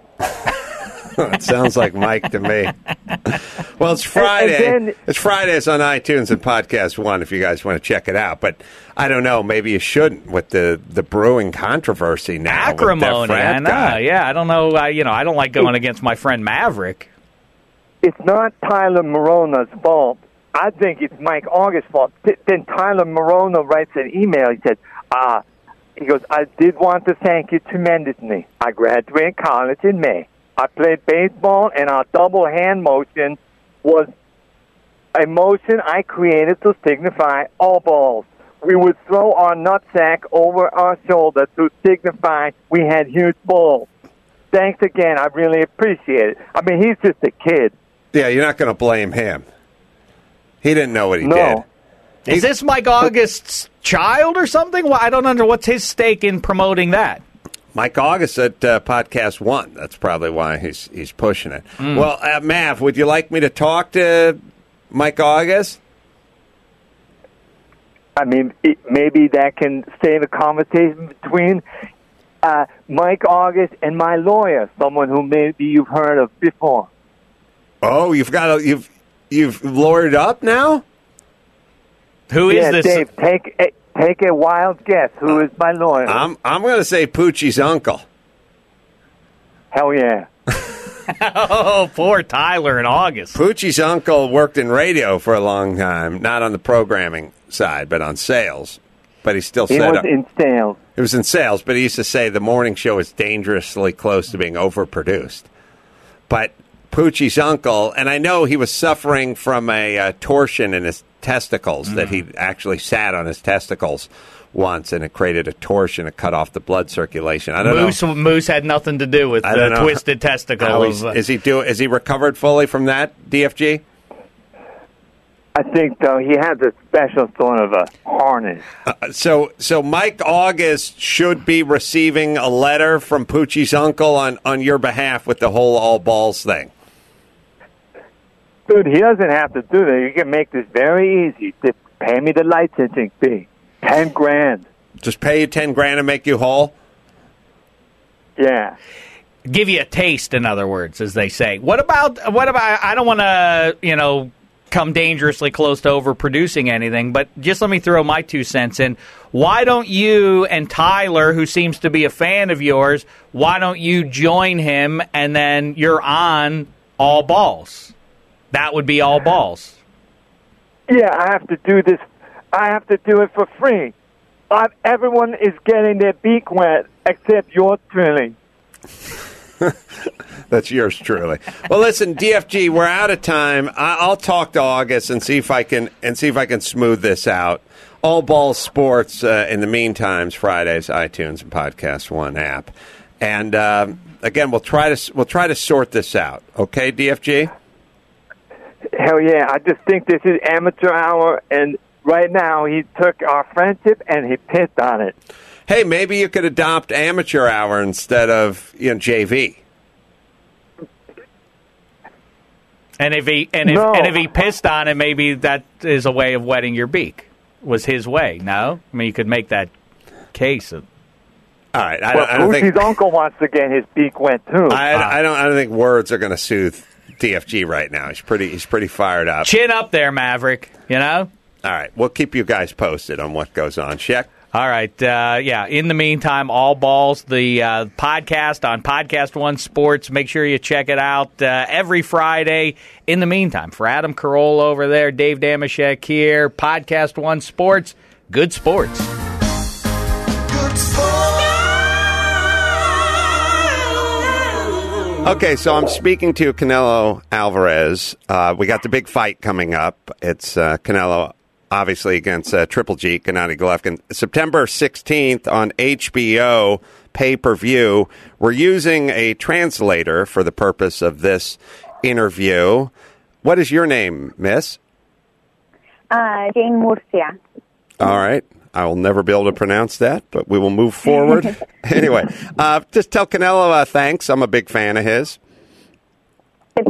it sounds like Mike to me. Well, it's Friday. And then- it's Fridays on iTunes and Podcast One if you guys want to check it out. But I don't know. Maybe you shouldn't with the, the brewing controversy now. with that Acrimony, frat I know. guy. Yeah, I don't know. I, you know, I don't like going against my friend Maverick. It's not Tyler Morona's fault. I think it's Mike August's fault. Th- then Tyler Morona writes an email. He said, uh, he goes, I did want to thank you tremendously. I graduated college in May. I played baseball, and our double hand motion was a motion I created to signify all balls. We would throw our nutsack over our shoulder to signify we had huge balls. Thanks again. I really appreciate it. I mean, he's just a kid. Yeah, you're not going to blame him. He didn't know what he No. did. Is this Mike August's child or something? Well, I don't under what's his stake in promoting that. Mike August at uh, Podcast One. That's probably why he's he's pushing it. Mm. Well, uh, Mav, would you like me to talk to Mike August? I mean, it, maybe that can save a conversation between uh, Mike August and my lawyer, someone who maybe you've heard of before. Oh, you've got a, you've you've lawyered up now? Who is yeah, this? Dave, take a, take a wild guess. Who is my lawyer? I'm I'm going to say Poochie's uncle. Hell yeah. Oh, poor Tyler in August. Poochie's uncle worked in radio for a long time, not on the programming side, but on sales. But he still He said was in sales. it was in sales. But he used to say the morning show is dangerously close to being overproduced. But Poochie's uncle, and I know he was suffering from a uh, torsion in his testicles, mm-hmm. that he actually sat on his testicles once, and it created a torsion. It cut off the blood circulation. I don't Moose, know. Moose had nothing to do with the twisted testicle. Of, is he do? Is he recovered fully from that, D F G? I think, though, he has a special sort of a harness. Uh, so, so Mike August should be receiving a letter from Poochie's uncle on, on your behalf with the whole all balls thing. Dude, he doesn't have to do that. You can make this very easy. Just pay me the licensing fee. Ten grand. Just pay you ten grand and make you whole? Yeah. Give you a taste, in other words, as they say. What about, what about, I don't want to, you know, come dangerously close to overproducing anything, but just let me throw my two cents in. Why don't you and Tyler, who seems to be a fan of yours, why don't you join him and then you're on All Balls? That would be All Balls. Yeah, I have to do this. I have to do it for free. Uh, everyone is getting their beak wet except yours truly. That's yours truly. Well, listen, D F G, we're out of time. I- I'll talk to August and see if I can and see if I can smooth this out. All Balls Sports. Uh, in the meantime, Fridays, iTunes and Podcast One app. And uh, again, we'll try to we'll try to sort this out. Okay, D F G. Hell yeah! I just think this is amateur hour, and right now he took our friendship and he pissed on it. Hey, maybe you could adopt amateur hour instead of you know J V. And if he and if No. and if he pissed on it, maybe that is a way of wetting your beak. Was his way? No, I mean you could make that case. Of, All right, I Well, don't, I don't Boosie's think uncle wants to get his beak wet too. I, I don't I don't think words are going to soothe D F G right now. He's pretty he's pretty fired up. Chin up there, Maverick. You know. All right, we'll keep you guys posted on what goes on. Sheck. All right. Uh, yeah. In the meantime, All Balls, the uh, podcast on Podcast One Sports. Make sure you check it out uh, every Friday. In the meantime, for Adam Carolla over there, Dave Damashek here, Podcast One Sports. Good sports. Good sport. Okay, so I'm speaking to Canelo Alvarez. Uh, we got the big fight coming up. It's uh, Canelo, obviously, against uh, Triple G, Gennady Golovkin. September sixteenth on H B O pay-per-view. We're using a translator for the purpose of this interview. What is your name, miss? Uh, Jane Murcia. All right. I will never be able to pronounce that, but we will move forward. Anyway, uh, just tell Canelo uh, thanks. I'm a big fan of his. He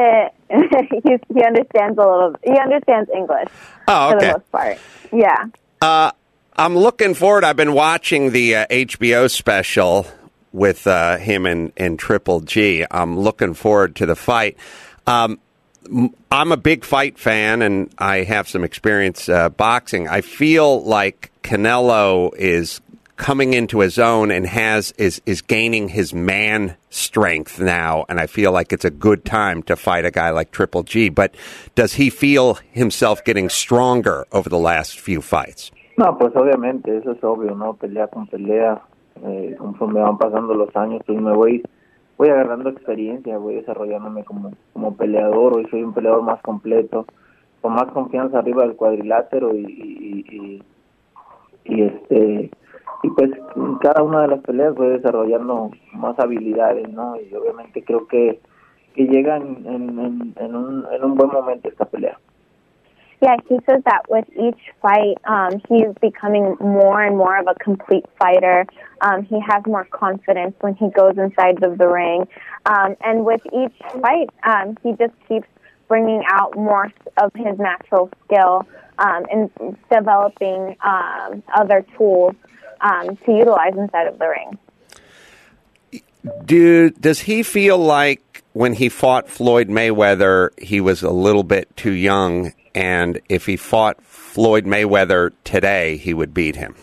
he understands a little. He understands English. Oh, okay. For the most part, yeah. Uh, I'm looking forward. I've been watching the uh, H B O special with uh, him and, and Triple G. I'm looking forward to the fight. Um, I'm a big fight fan, and I have some experience uh, boxing. I feel like Canelo is coming into his own and has is is gaining his man strength now, and I feel like it's a good time to fight a guy like Triple G. But does he feel himself getting stronger over the last few fights? No, pues obviamente, eso es obvio, ¿no? Pelea con pelea, eh, conforme van pasando los años, pues me voy, voy agarrando experiencia, voy desarrollándome como, como peleador. Hoy soy un peleador más completo, con más confianza arriba del cuadrilátero y, y, y, y este y pues en cada una de las peleas voy desarrollando más habilidades, ¿no? Y obviamente creo que, que llega en, en, en, en, un, en un buen momento esta pelea. Yeah, he says that with each fight, um, he's becoming more and more of a complete fighter. Um, he has more confidence when he goes inside of the ring. Um, and with each fight, um, he just keeps bringing out more of his natural skill um, and developing um, other tools um, to utilize inside of the ring. Do, does he feel like when he fought Floyd Mayweather, he was a little bit too young, and if he fought Floyd Mayweather today, he would beat him?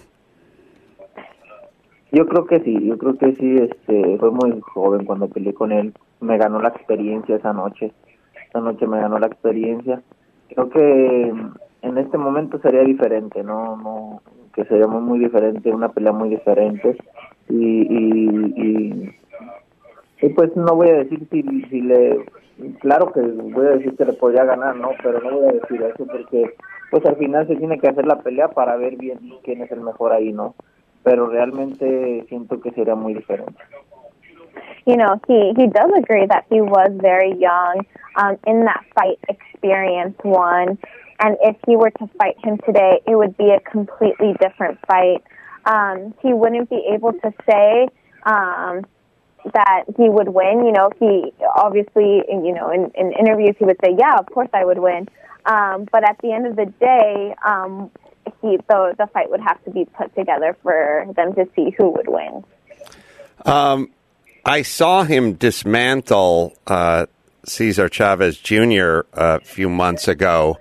Yo creo que sí, yo creo que sí, este, fue muy joven cuando peleé con él, me ganó la experiencia esa noche, esa noche me ganó la experiencia. Creo que en este momento sería diferente, no, no, que sería muy, muy diferente, una pelea muy diferente, y, y, y, y pues no voy a decir si, si le, claro que voy a decir que le podría ganar, no, pero no voy a decir eso porque pues al final se tiene que hacer la pelea para ver bien quién es el mejor ahí, ¿no? Pero realmente siento que sería muy diferente. You know, he, he does agree that he was very young um, in that fight experience one, and if he were to fight him today, it would be a completely different fight. Um, he wouldn't be able to say um, that he would win. You know, he obviously, you know, in, in interviews he would say, yeah, of course I would win. Um, but at the end of the day, um, he, the, the fight would have to be put together for them to see who would win. Um, I saw him dismantle uh, Cesar Chavez Junior a few months ago.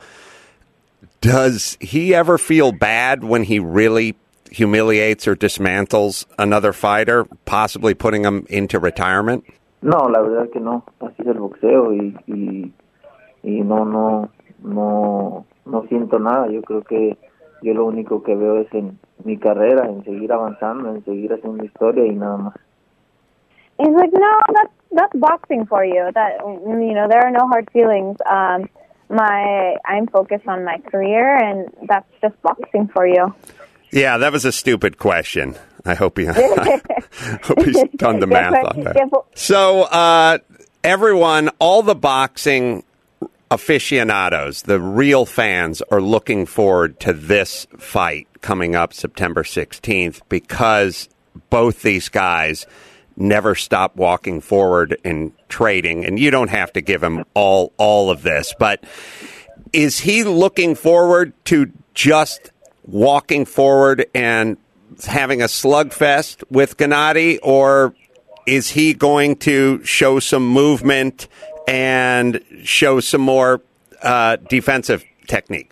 Does he ever feel bad when he really humiliates or dismantles another fighter, possibly putting him into retirement? No, la verdad que no. Así es el boxeo y, y, y no, no, no, no siento nada. Yo creo que yo lo único que veo es en mi carrera, en seguir avanzando, en seguir haciendo historia y nada más. He's like, no, that's that's boxing for you. That you know, there are no hard feelings. Um, my I'm focused on my career, and that's just boxing for you. Yeah, that was a stupid question. I hope he, I hope he's done the math on that. So, uh, everyone, all the boxing aficionados, the real fans, are looking forward to this fight coming up September sixteenth because both these guys never stop walking forward and trading. And you don't have to give him all all of this, but is he looking forward to just walking forward and having a slugfest with Gennady, or is he going to show some movement and show some more uh, defensive technique?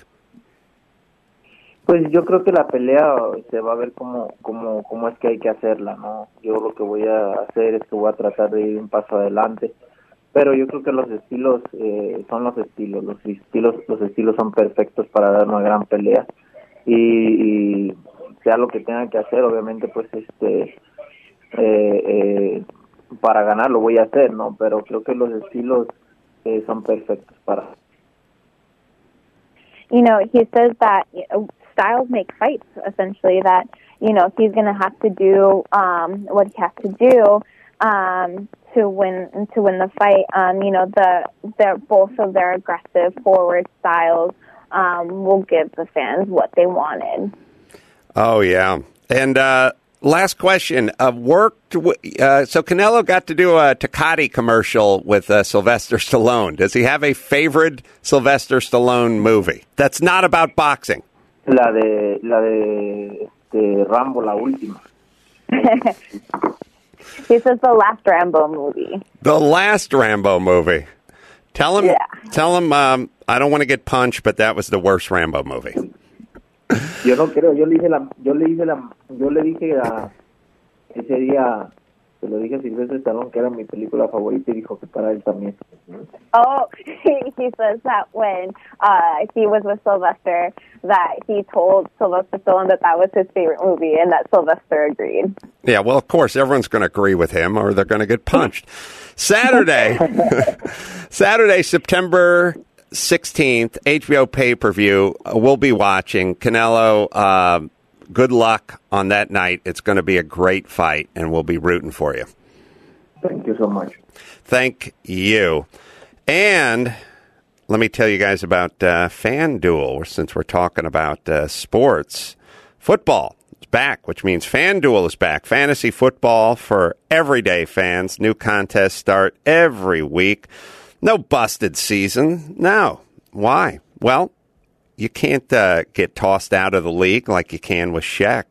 Pues yo creo que la pelea se va a ver cómo, cómo, cómo es que hay que hacerla, ¿no? Yo lo que voy a hacer es que voy a tratar de ir un paso adelante, pero yo creo que los estilos eh, son los estilos, los estilos, los estilos son perfectos para dar una gran pelea. Y, y sea lo que tenga que hacer, obviamente pues este eh, eh, para ganar lo voy a hacer, ¿no? Pero creo que los estilos eh, son perfectos para. You know, he says that you know, styles make fights, essentially, that, you know, he's going to have to do um, what he has to do um, to win to win the fight. Um, you know, the they're both of their aggressive forward styles Um, will give the fans what they wanted. Oh, yeah. And uh, last question. Uh, worked w- uh, so Canelo got to do a Tecate commercial with uh, Sylvester Stallone. Does he have a favorite Sylvester Stallone movie that's not about boxing? La de, la de este, Rambo, la última. He says the last Rambo movie. The last Rambo movie. Tell him, yeah. tell him um, I don't want to get punched, but that was the worst Rambo movie. Yo no creo, yo le dije la, yo le dije la, yo le dije a, ese día, se lo dije a Sylvester Stallone que era mi película favorita y dijo que para él también. Oh, he, he says that when uh, he was with Sylvester, that he told Sylvester Stallone that that was his favorite movie, and that Sylvester agreed. Yeah, well, of course, everyone's going to agree with him, or they're going to get punched. Saturday, Saturday, September sixteenth, H B O pay-per-view. We'll be watching. Canelo, uh, good luck on that night. It's going to be a great fight, and we'll be rooting for you. Thank you so much. Thank you. And let me tell you guys about uh, FanDuel, since we're talking about uh, sports. Football is back, which means FanDuel is back. Fantasy football for everyday fans. New contests start every week. No busted season. No. Why? Well, you can't uh, get tossed out of the league like you can with Shaq.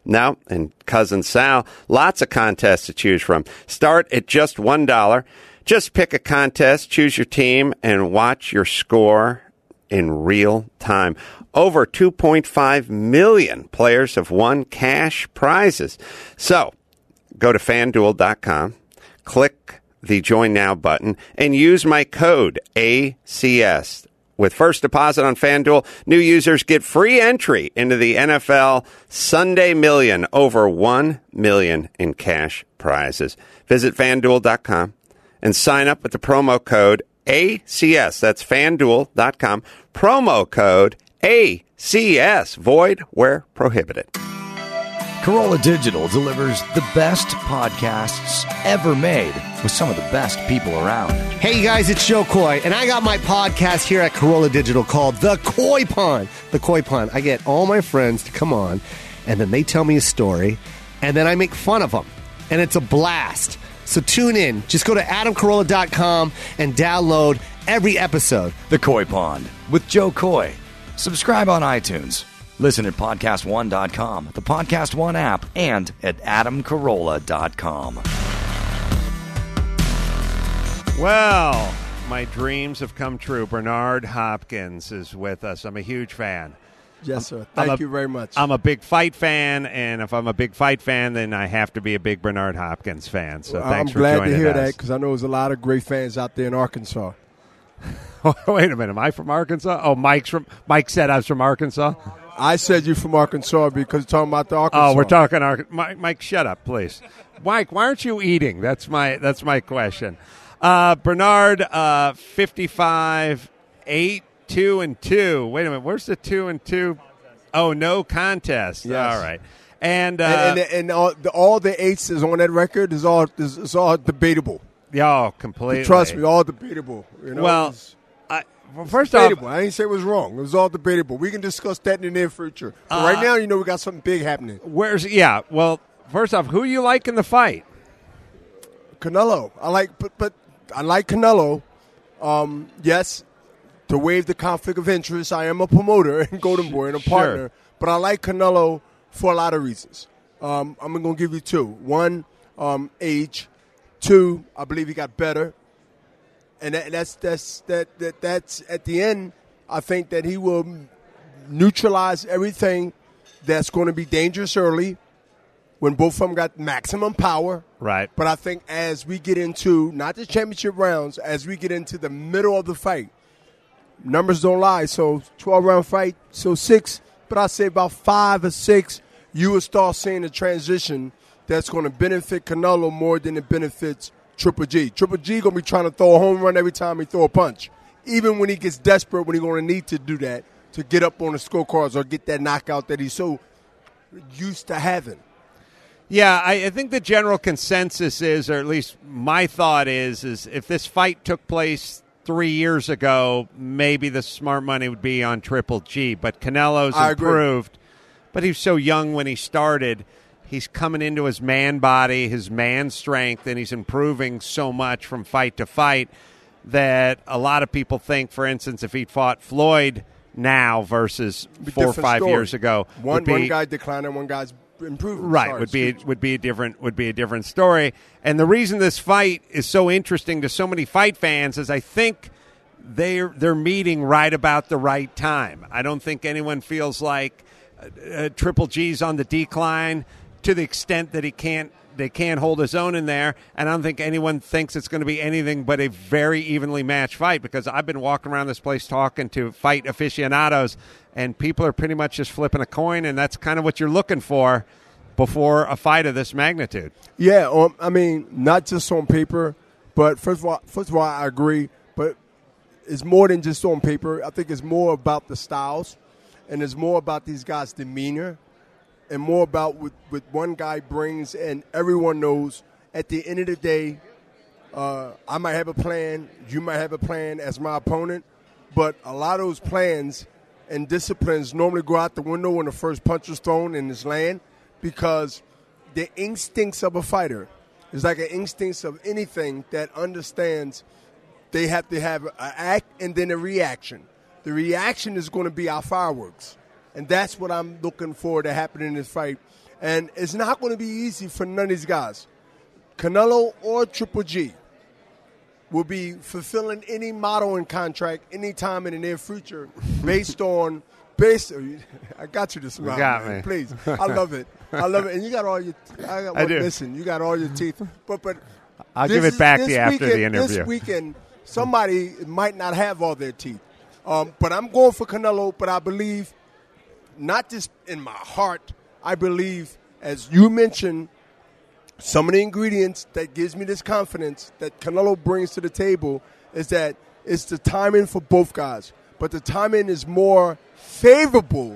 No, and Cousin Sal, lots of contests to choose from. Start at just one dollar. Just pick a contest, choose your team, and watch your score in real time. Over two point five million players have won cash prizes. So, go to FanDuel dot com, click the Join Now button, and use my code A C S. With first deposit on FanDuel, new users get free entry into the N F L Sunday Million, over one million in cash prizes. Visit FanDuel dot com and sign up with the promo code A C S. That's FanDuel dot com. Promo code A C S. Void where prohibited. Corolla Digital delivers the best podcasts ever made with some of the best people around. Hey guys, it's Joe Coy, and I got my podcast here at Corolla Digital called The Koi Pond. The Koi Pond. I get all my friends to come on, and then they tell me a story, and then I make fun of them, and it's a blast. So tune in. Just go to Adam Carolla dot com and download every episode. The Koi Pond with Joe Coy. Subscribe on iTunes. Listen at podcast one dot com, the Podcast One app, and at Adam Carolla dot com. Well, my dreams have come true. Bernard Hopkins is with us. I'm a huge fan. Yes, sir. I'm Thank a- you very much. I'm a big fight fan, and if I'm a big fight fan, then I have to be a big Bernard Hopkins fan. So Well, thanks I'm for glad joining to hear us. that because I know there's a lot of great fans out there in Arkansas. Wait a minute, am I from Arkansas? Oh, Mike's from. Mike said I was from Arkansas. I said you from Arkansas because you're talking about the Arkansas. Oh, we're talking Arkansas. Mike, Mike, shut up, please. Mike, why aren't you eating? That's my that's my question. Uh, Bernard, uh, fifty-five, eight, two, and two. Wait a minute, where's the two and two? Oh, no contest. Yes. All right, and uh, and, and, and all, the, all the eights is on that record is all is, is all debatable. y'all completely. Trust me, all debatable. You know? Well, It's I, well, first off, debatable. I didn't say it was wrong. It was all debatable. We can discuss that in the near future. But Uh, right now, you know, we got something big happening. where's yeah? Well, first off, who you like in the fight? Canelo. I like, but but I like Canelo. Um, yes, to waive the conflict of interest, I am a promoter and Golden Boy and a Sure. partner. But I like Canelo for a lot of reasons. Um, I'm going to give you two. One, um, age. Two, I believe he got better. And that, that's that's that, that that's at the end. I think that he will neutralize everything that's going to be dangerous early when both of them got maximum power. Right. But I think as we get into, not the championship rounds, as we get into the middle of the fight, numbers don't lie. So twelve-round fight, so six, but I say about five or six, you will start seeing a transition that's going to benefit Canelo more than it benefits Triple G. Triple G going to be trying to throw a home run every time he throw a punch. Even when he gets desperate, when he's going to need to do that to get up on the scorecards or get that knockout that he's so used to having. Yeah, I, I think the general consensus is, or at least my thought is, is if this fight took place three years ago, maybe the smart money would be on Triple G. But Canelo's I agree. improved. But he was so young when he started. He's coming into his man body, his man strength, and he's improving so much from fight to fight that a lot of people think, for instance, if he fought Floyd now versus four or Different five story. years ago, One would be, one guy declining, one guy's improving. right Sorry, would be excuse me. would be a different would be a different story. And the reason this fight is so interesting to so many fight fans is I think they're they're meeting right about the right time. I don't think anyone feels like uh, uh, Triple G's on the decline to the extent that he can't they can't hold his own in there, and I don't think anyone thinks it's going to be anything but a very evenly matched fight, because I've been walking around this place talking to fight aficionados, and people are pretty much just flipping a coin, and that's kind of what you're looking for before a fight of this magnitude. Yeah, um, I mean, not just on paper, but first of all, first of all, I agree. But it's more than just on paper. I think it's more about the styles, and it's more about these guys' demeanor, and more about what, what one guy brings. And everyone knows at the end of the day, uh, I might have a plan, you might have a plan as my opponent, but a lot of those plans and disciplines normally go out the window when the first punch is thrown in his land, because the instincts of a fighter is like an instincts of anything that understands they have to have an act and then a reaction. The reaction is going to be our fireworks, and that's what I'm looking for to happen in this fight. And it's not going to be easy for none of these guys. Canelo or Triple G will be fulfilling any motto and contract anytime in the near future based on based. I got you to smile. You got man. me. Please, I love it. I love it. And you got all your. I, got I do. Listen, you got all your teeth. But but I'll this give it is- back this to you after weekend, the interview. This weekend, somebody might not have all their teeth. Um, but I'm going for Canelo. But I believe, not just in my heart, I believe, as you mentioned, some of the ingredients that gives me this confidence that Canelo brings to the table is that it's the timing for both guys. But the timing is more favorable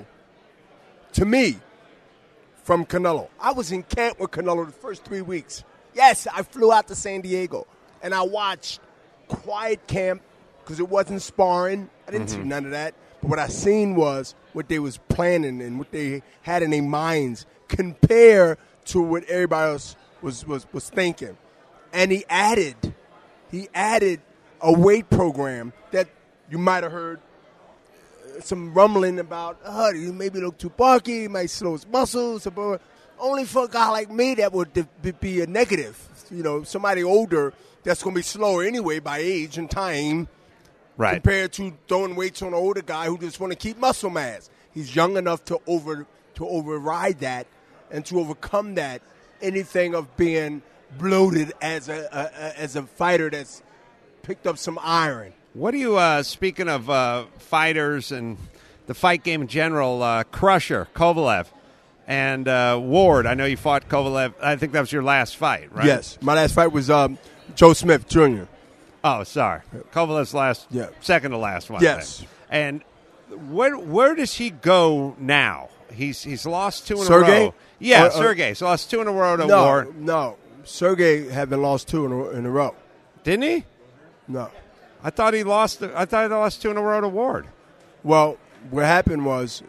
to me from Canelo. I was in camp with Canelo the first three weeks. Yes, I flew out to San Diego, and I watched quiet camp because it wasn't sparring. I didn't see Mhm. none of that. But what I seen was what they was planning and what they had in their minds compare to what everybody else was, was, was thinking. And he added, he added a weight program that you might have heard uh, some rumbling about, oh, he maybe look too bulky, he might slow his muscles. But only for a guy like me that would de- be a negative. You know, somebody older that's going to be slower anyway by age and time. Right. Compared to throwing weights on an older guy who just want to keep muscle mass. He's young enough to over to override that and to overcome that. Anything of being bloated as a, a, a as a fighter that's picked up some iron. What do you, uh, speaking of uh, fighters and the fight game in general, uh, Crusher, Kovalev, and uh, Ward, I know you fought Kovalev. I think that was your last fight, right? Yes. My last fight was um, Joe Smith Junior Oh, sorry. Kovalev's last, yeah. second to last one. Yes. Then. And where where does he go now? He's he's lost two in Sergey? a row. Yeah, Or- or- Sergey. He's lost two in a row to no, Ward. No, Sergey had been lost two in a, in a row. Didn't he? No. I thought he lost. I thought he lost two in a row to Ward. Well, what happened was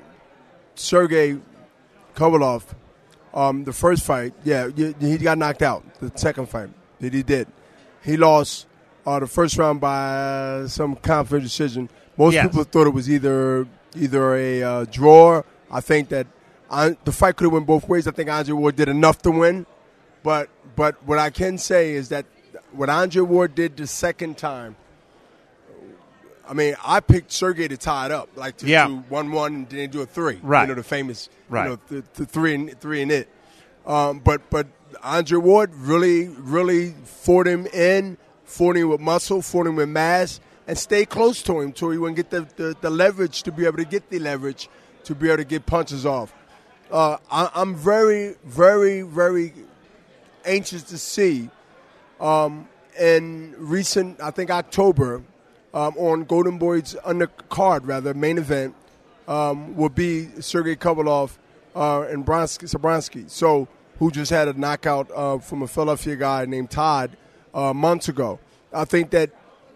Sergey Kovalev, um, the first fight, yeah, y- he got knocked out. The second fight that he did, he lost uh, the first round by some confident decision. Most Yes. people thought it was either either a uh, draw. I think that I, the fight could have went both ways. I think Andre Ward did enough to win, but but what I can say is that what Andre Ward did the second time. I mean, I picked Sergey to tie it up, like to Yeah. do one one and then do a three. Right. You know, the famous, Right. you know, the, the three and three and it. Um, but but Andre Ward really really fought him in, fought him with muscle, fought him with mass, and stayed close to him so he wouldn't get the, the, the leverage to be able to get the leverage to be able to get punches off. Uh, I, I'm very very very anxious to see um, in recent, I think October. Um, on Golden Boy's undercard, rather, main event, um, will be Sergey Kovalev uh, and Bronsky, Sabransky, so who just had a knockout uh, from a Philadelphia guy named Todd uh, months ago. I think that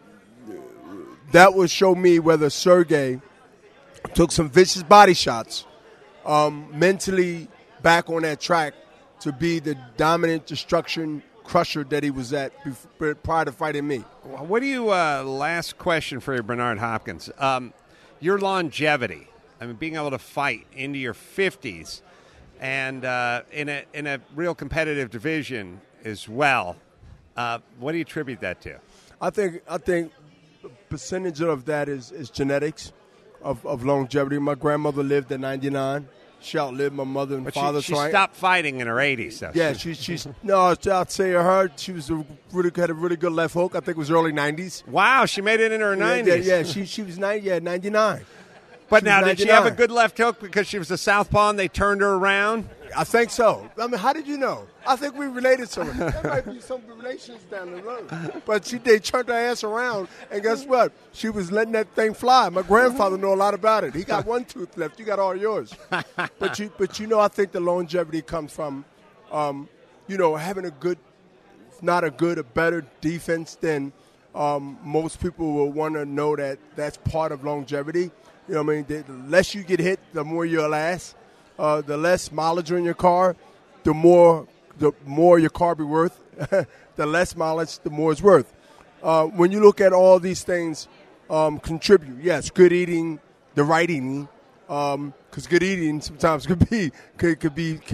that will show me whether Sergey took some vicious body shots, um, mentally back on that track to be the dominant destruction crusher that he was at before, prior to fighting me. What do you? Uh, last question for you, Bernard Hopkins. Um, your longevity. I mean, being able to fight into your fifties, and uh, in a in a real competitive division as well. Uh, what do you attribute that to? I think I think a percentage of that is, is genetics of, of longevity. My grandmother lived at ninety-nine. She outlived my mother and But father. she, she so I- stopped fighting in her eighties. Though. Yeah, she, she's no. I'd say her. She was a really had a really good left hook. I think it was early nineties. Wow, she made it in her Yeah, nineties. Yeah, yeah, she she was ninety. Yeah, ninety nine. But now, did she have a good left hook because she was a southpaw and they turned her around? I think so. I mean, how did you know? I think we related to her. There might be some relations down the road. But she they turned her ass around, and guess what? She was letting that thing fly. My grandfather knew a lot about it. He got one tooth left. You got all yours. But you, but you know, I think the longevity comes from, um, you know, having a good, if not a good, a better defense than um, most people will want to know that that's part of longevity. You know what I mean? The less you get hit, the more you'll last. Uh, the less mileage on your car, the more the more your car be worth. The less mileage, the more it's worth. Uh, when you look at all these things, um, contribute. Yes, good eating, the right eating, because good eating sometimes could be could, could be could be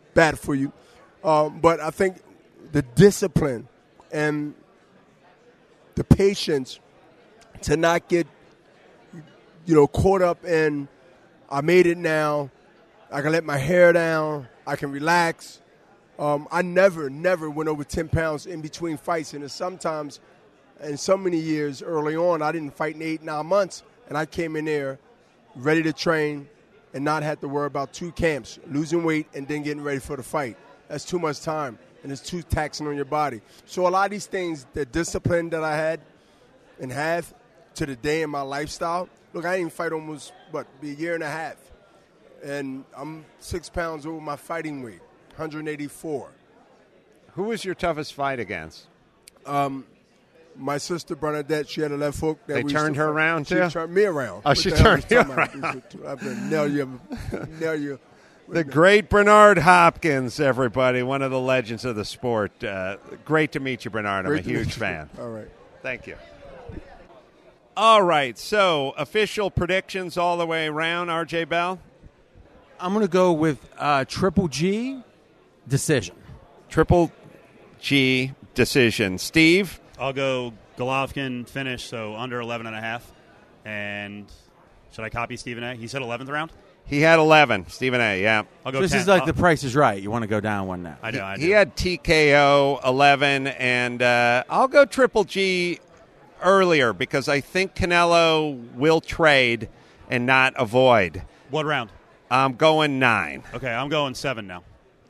bad for you. Um, but I think the discipline and the patience to not get, you know, caught up in, I made it now, I can let my hair down, I can relax. Um, I never, never went over ten pounds in between fights. And sometimes, in so many years early on, I didn't fight in eight, nine months. And I came in there ready to train and not have to worry about two camps, losing weight and then getting ready for the fight. That's too much time, and it's too taxing on your body. So a lot of these things, the discipline that I had and have to the day in my lifestyle, look, I didn't fight almost, what, be a year and a half. And I'm six pounds over my fighting weight. one eighty-four. Who was your toughest fight against? Um, my sister Bernadette, she had a left hook. That They we turned used to her fight. around, she too? She turned me around. Oh, What she the hell turned are you talking about? I've been nail you, nail you. The great Bernard Hopkins, everybody, one of the legends of the sport. Uh, great to meet you, Bernard. I'm Great a to meet huge you. fan. All right. Thank you. All right, so official predictions all the way around, R J Bell? I'm going to go with uh, Triple G decision. Triple G decision. Steve? I'll go Golovkin finish, so under eleven and a half. And should I copy Stephen A? He said eleventh round? He had eleven. Stephen A, yeah. I'll go This ten. is like I'll- the Price is Right. You want to go down one now. I know, I do. He had T K O eleven, and uh, I'll go Triple G earlier because I think Canelo will trade and not avoid. What round? I'm going nine. Okay, I'm going seven now.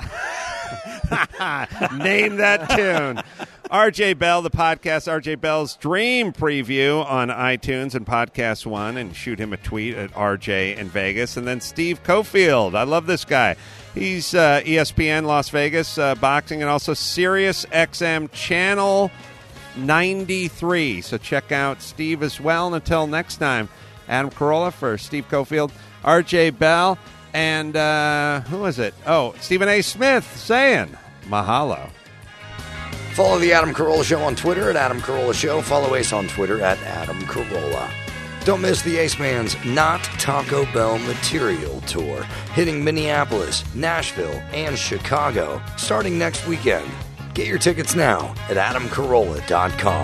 Name that tune. R J Bell, the podcast, R J Bell's Dream Preview on iTunes and Podcast One, and shoot him a tweet at R J in Vegas. And then Steve Cofield. I love this guy. He's uh, E S P N Las Vegas uh, boxing and also Sirius X M Channel ninety-three. So check out Steve as well. And until next time, Adam Carolla for Steve Cofield, R J Bell, and uh, who was it? Oh, Stephen A. Smith saying mahalo. Follow the Adam Carolla Show on Twitter at Adam Carolla Show. Follow Ace on Twitter at Adam Carolla. Don't miss the Ace Man's Not Taco Bell Material Tour, hitting Minneapolis, Nashville, and Chicago, starting next weekend. Get your tickets now at adam carolla dot com.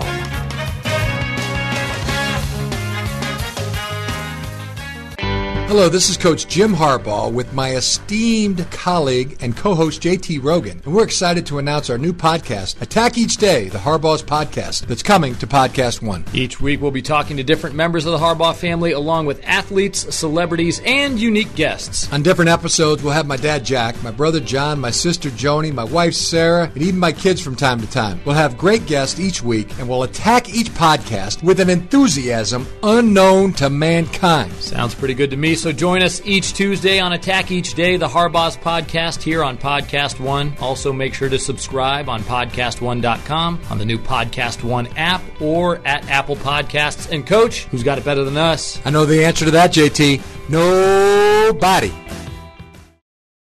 Hello, this is Coach Jim Harbaugh with my esteemed colleague and co-host J T Rogan, and we're excited to announce our new podcast, Attack Each Day, the Harbaugh's podcast, that's coming to Podcast One. Each week we'll be talking to different members of the Harbaugh family, along with athletes, celebrities, and unique guests. On different episodes, we'll have my dad Jack, my brother John, my sister Joni, my wife Sarah, and even my kids from time to time. We'll have great guests each week, and we'll attack each podcast with an enthusiasm unknown to mankind. Sounds pretty good to me. So join us each Tuesday on Attack Each Day, the Harbaugh's podcast here on Podcast One. Also make sure to subscribe on podcast one dot com, on the new Podcast One app, or at Apple Podcasts. And Coach, who's got it better than us? I know the answer to that, J T. Nobody.